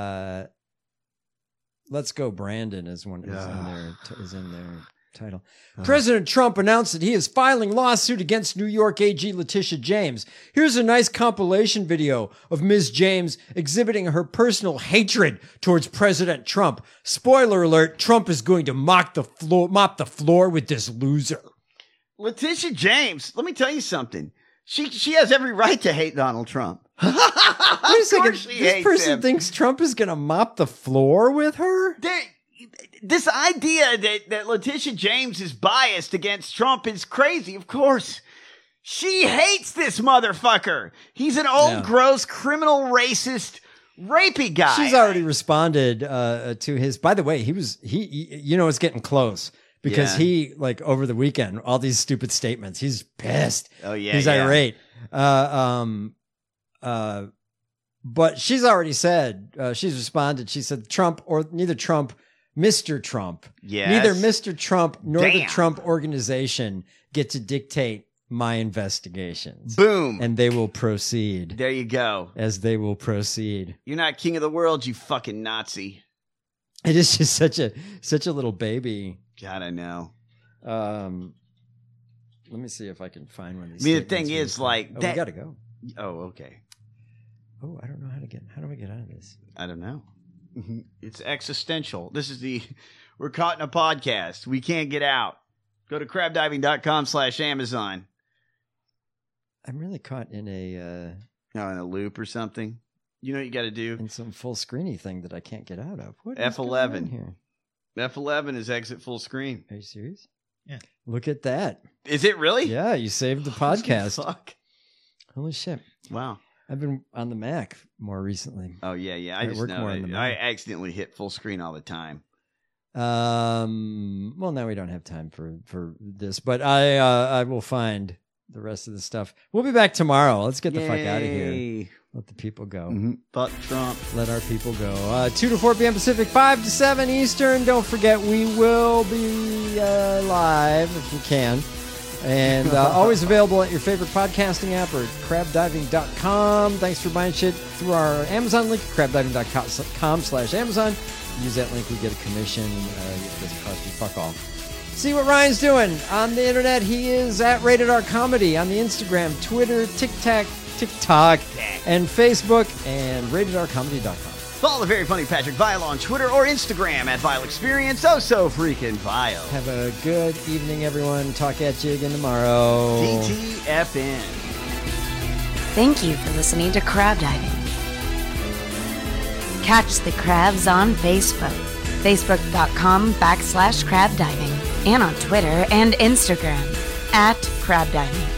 Let's go Brandon is in their title. President Trump announced that he is filing lawsuit against New York AG Letitia James. Here's a nice compilation video of Ms. James exhibiting her personal hatred towards President Trump. Spoiler alert, Trump is going to mop the floor with this loser. Letitia James, let me tell you something. She has every right to hate Donald Trump. Wait a second. This person thinks Trump is going to mop the floor with her? This idea that Letitia James is biased against Trump is crazy, of course. She hates this motherfucker. He's an old, gross, criminal, racist, rapey guy. She's already responded to his... By the way, it's getting close. Because he, like, over the weekend, all these stupid statements, he's pissed. Oh, yeah. He's irate. But she's already said, she's responded, she said, neither Trump, Mr. Trump, yes. neither Mr. Trump nor the Trump organization get to dictate my investigations. Boom. And they will proceed. There you go. As they will proceed. You're not king of the world, you fucking Nazi. It is just such a little baby. God, I know. Let me see if I can find one of these. I mean, the thing is, like, we gotta go. Oh, okay. Oh, I don't know how do I get out of this? I don't know. It's existential. We're caught in a podcast. We can't get out. Go to crabdiving.com/Amazon. I'm really caught in in a loop or something. You know what you got to do? In some full screeny thing that I can't get out of. What F11 is going on here? F11 is exit full screen. Are you serious? Yeah. Look at that. Is it really? Yeah, you saved the podcast. Fuck. Holy shit. Wow. I've been on the Mac more recently. Oh, yeah. I just work know more on the Mac. I accidentally hit full screen all the time. Well, now we don't have time for this, but I will find the rest of the stuff. We'll be back tomorrow. Let's get the fuck out of here. Let the people go. Fuck Trump. Let our people go. 2 to 4 p.m. Pacific, 5 to 7 Eastern. Don't forget, we will be live if we can. And always available at your favorite podcasting app or at crabdiving.com. Thanks for buying shit through our Amazon link, crabdiving.com/Amazon. Use that link, we get a commission. It doesn't cost you fuck all. See what Ryan's doing on the internet. He is at Rated R Comedy on the Instagram, Twitter, TikTok, and Facebook, and ratedrcomedy.com. Follow the very funny Patrick Vile on Twitter or Instagram at Vile Experience. Oh, so freaking vile. Have a good evening, everyone. Talk at you again tomorrow. TTFN. Thank you for listening to Crab Diving. Catch the crabs on Facebook, facebook.com/crabdiving, and on Twitter and Instagram at crabdiving.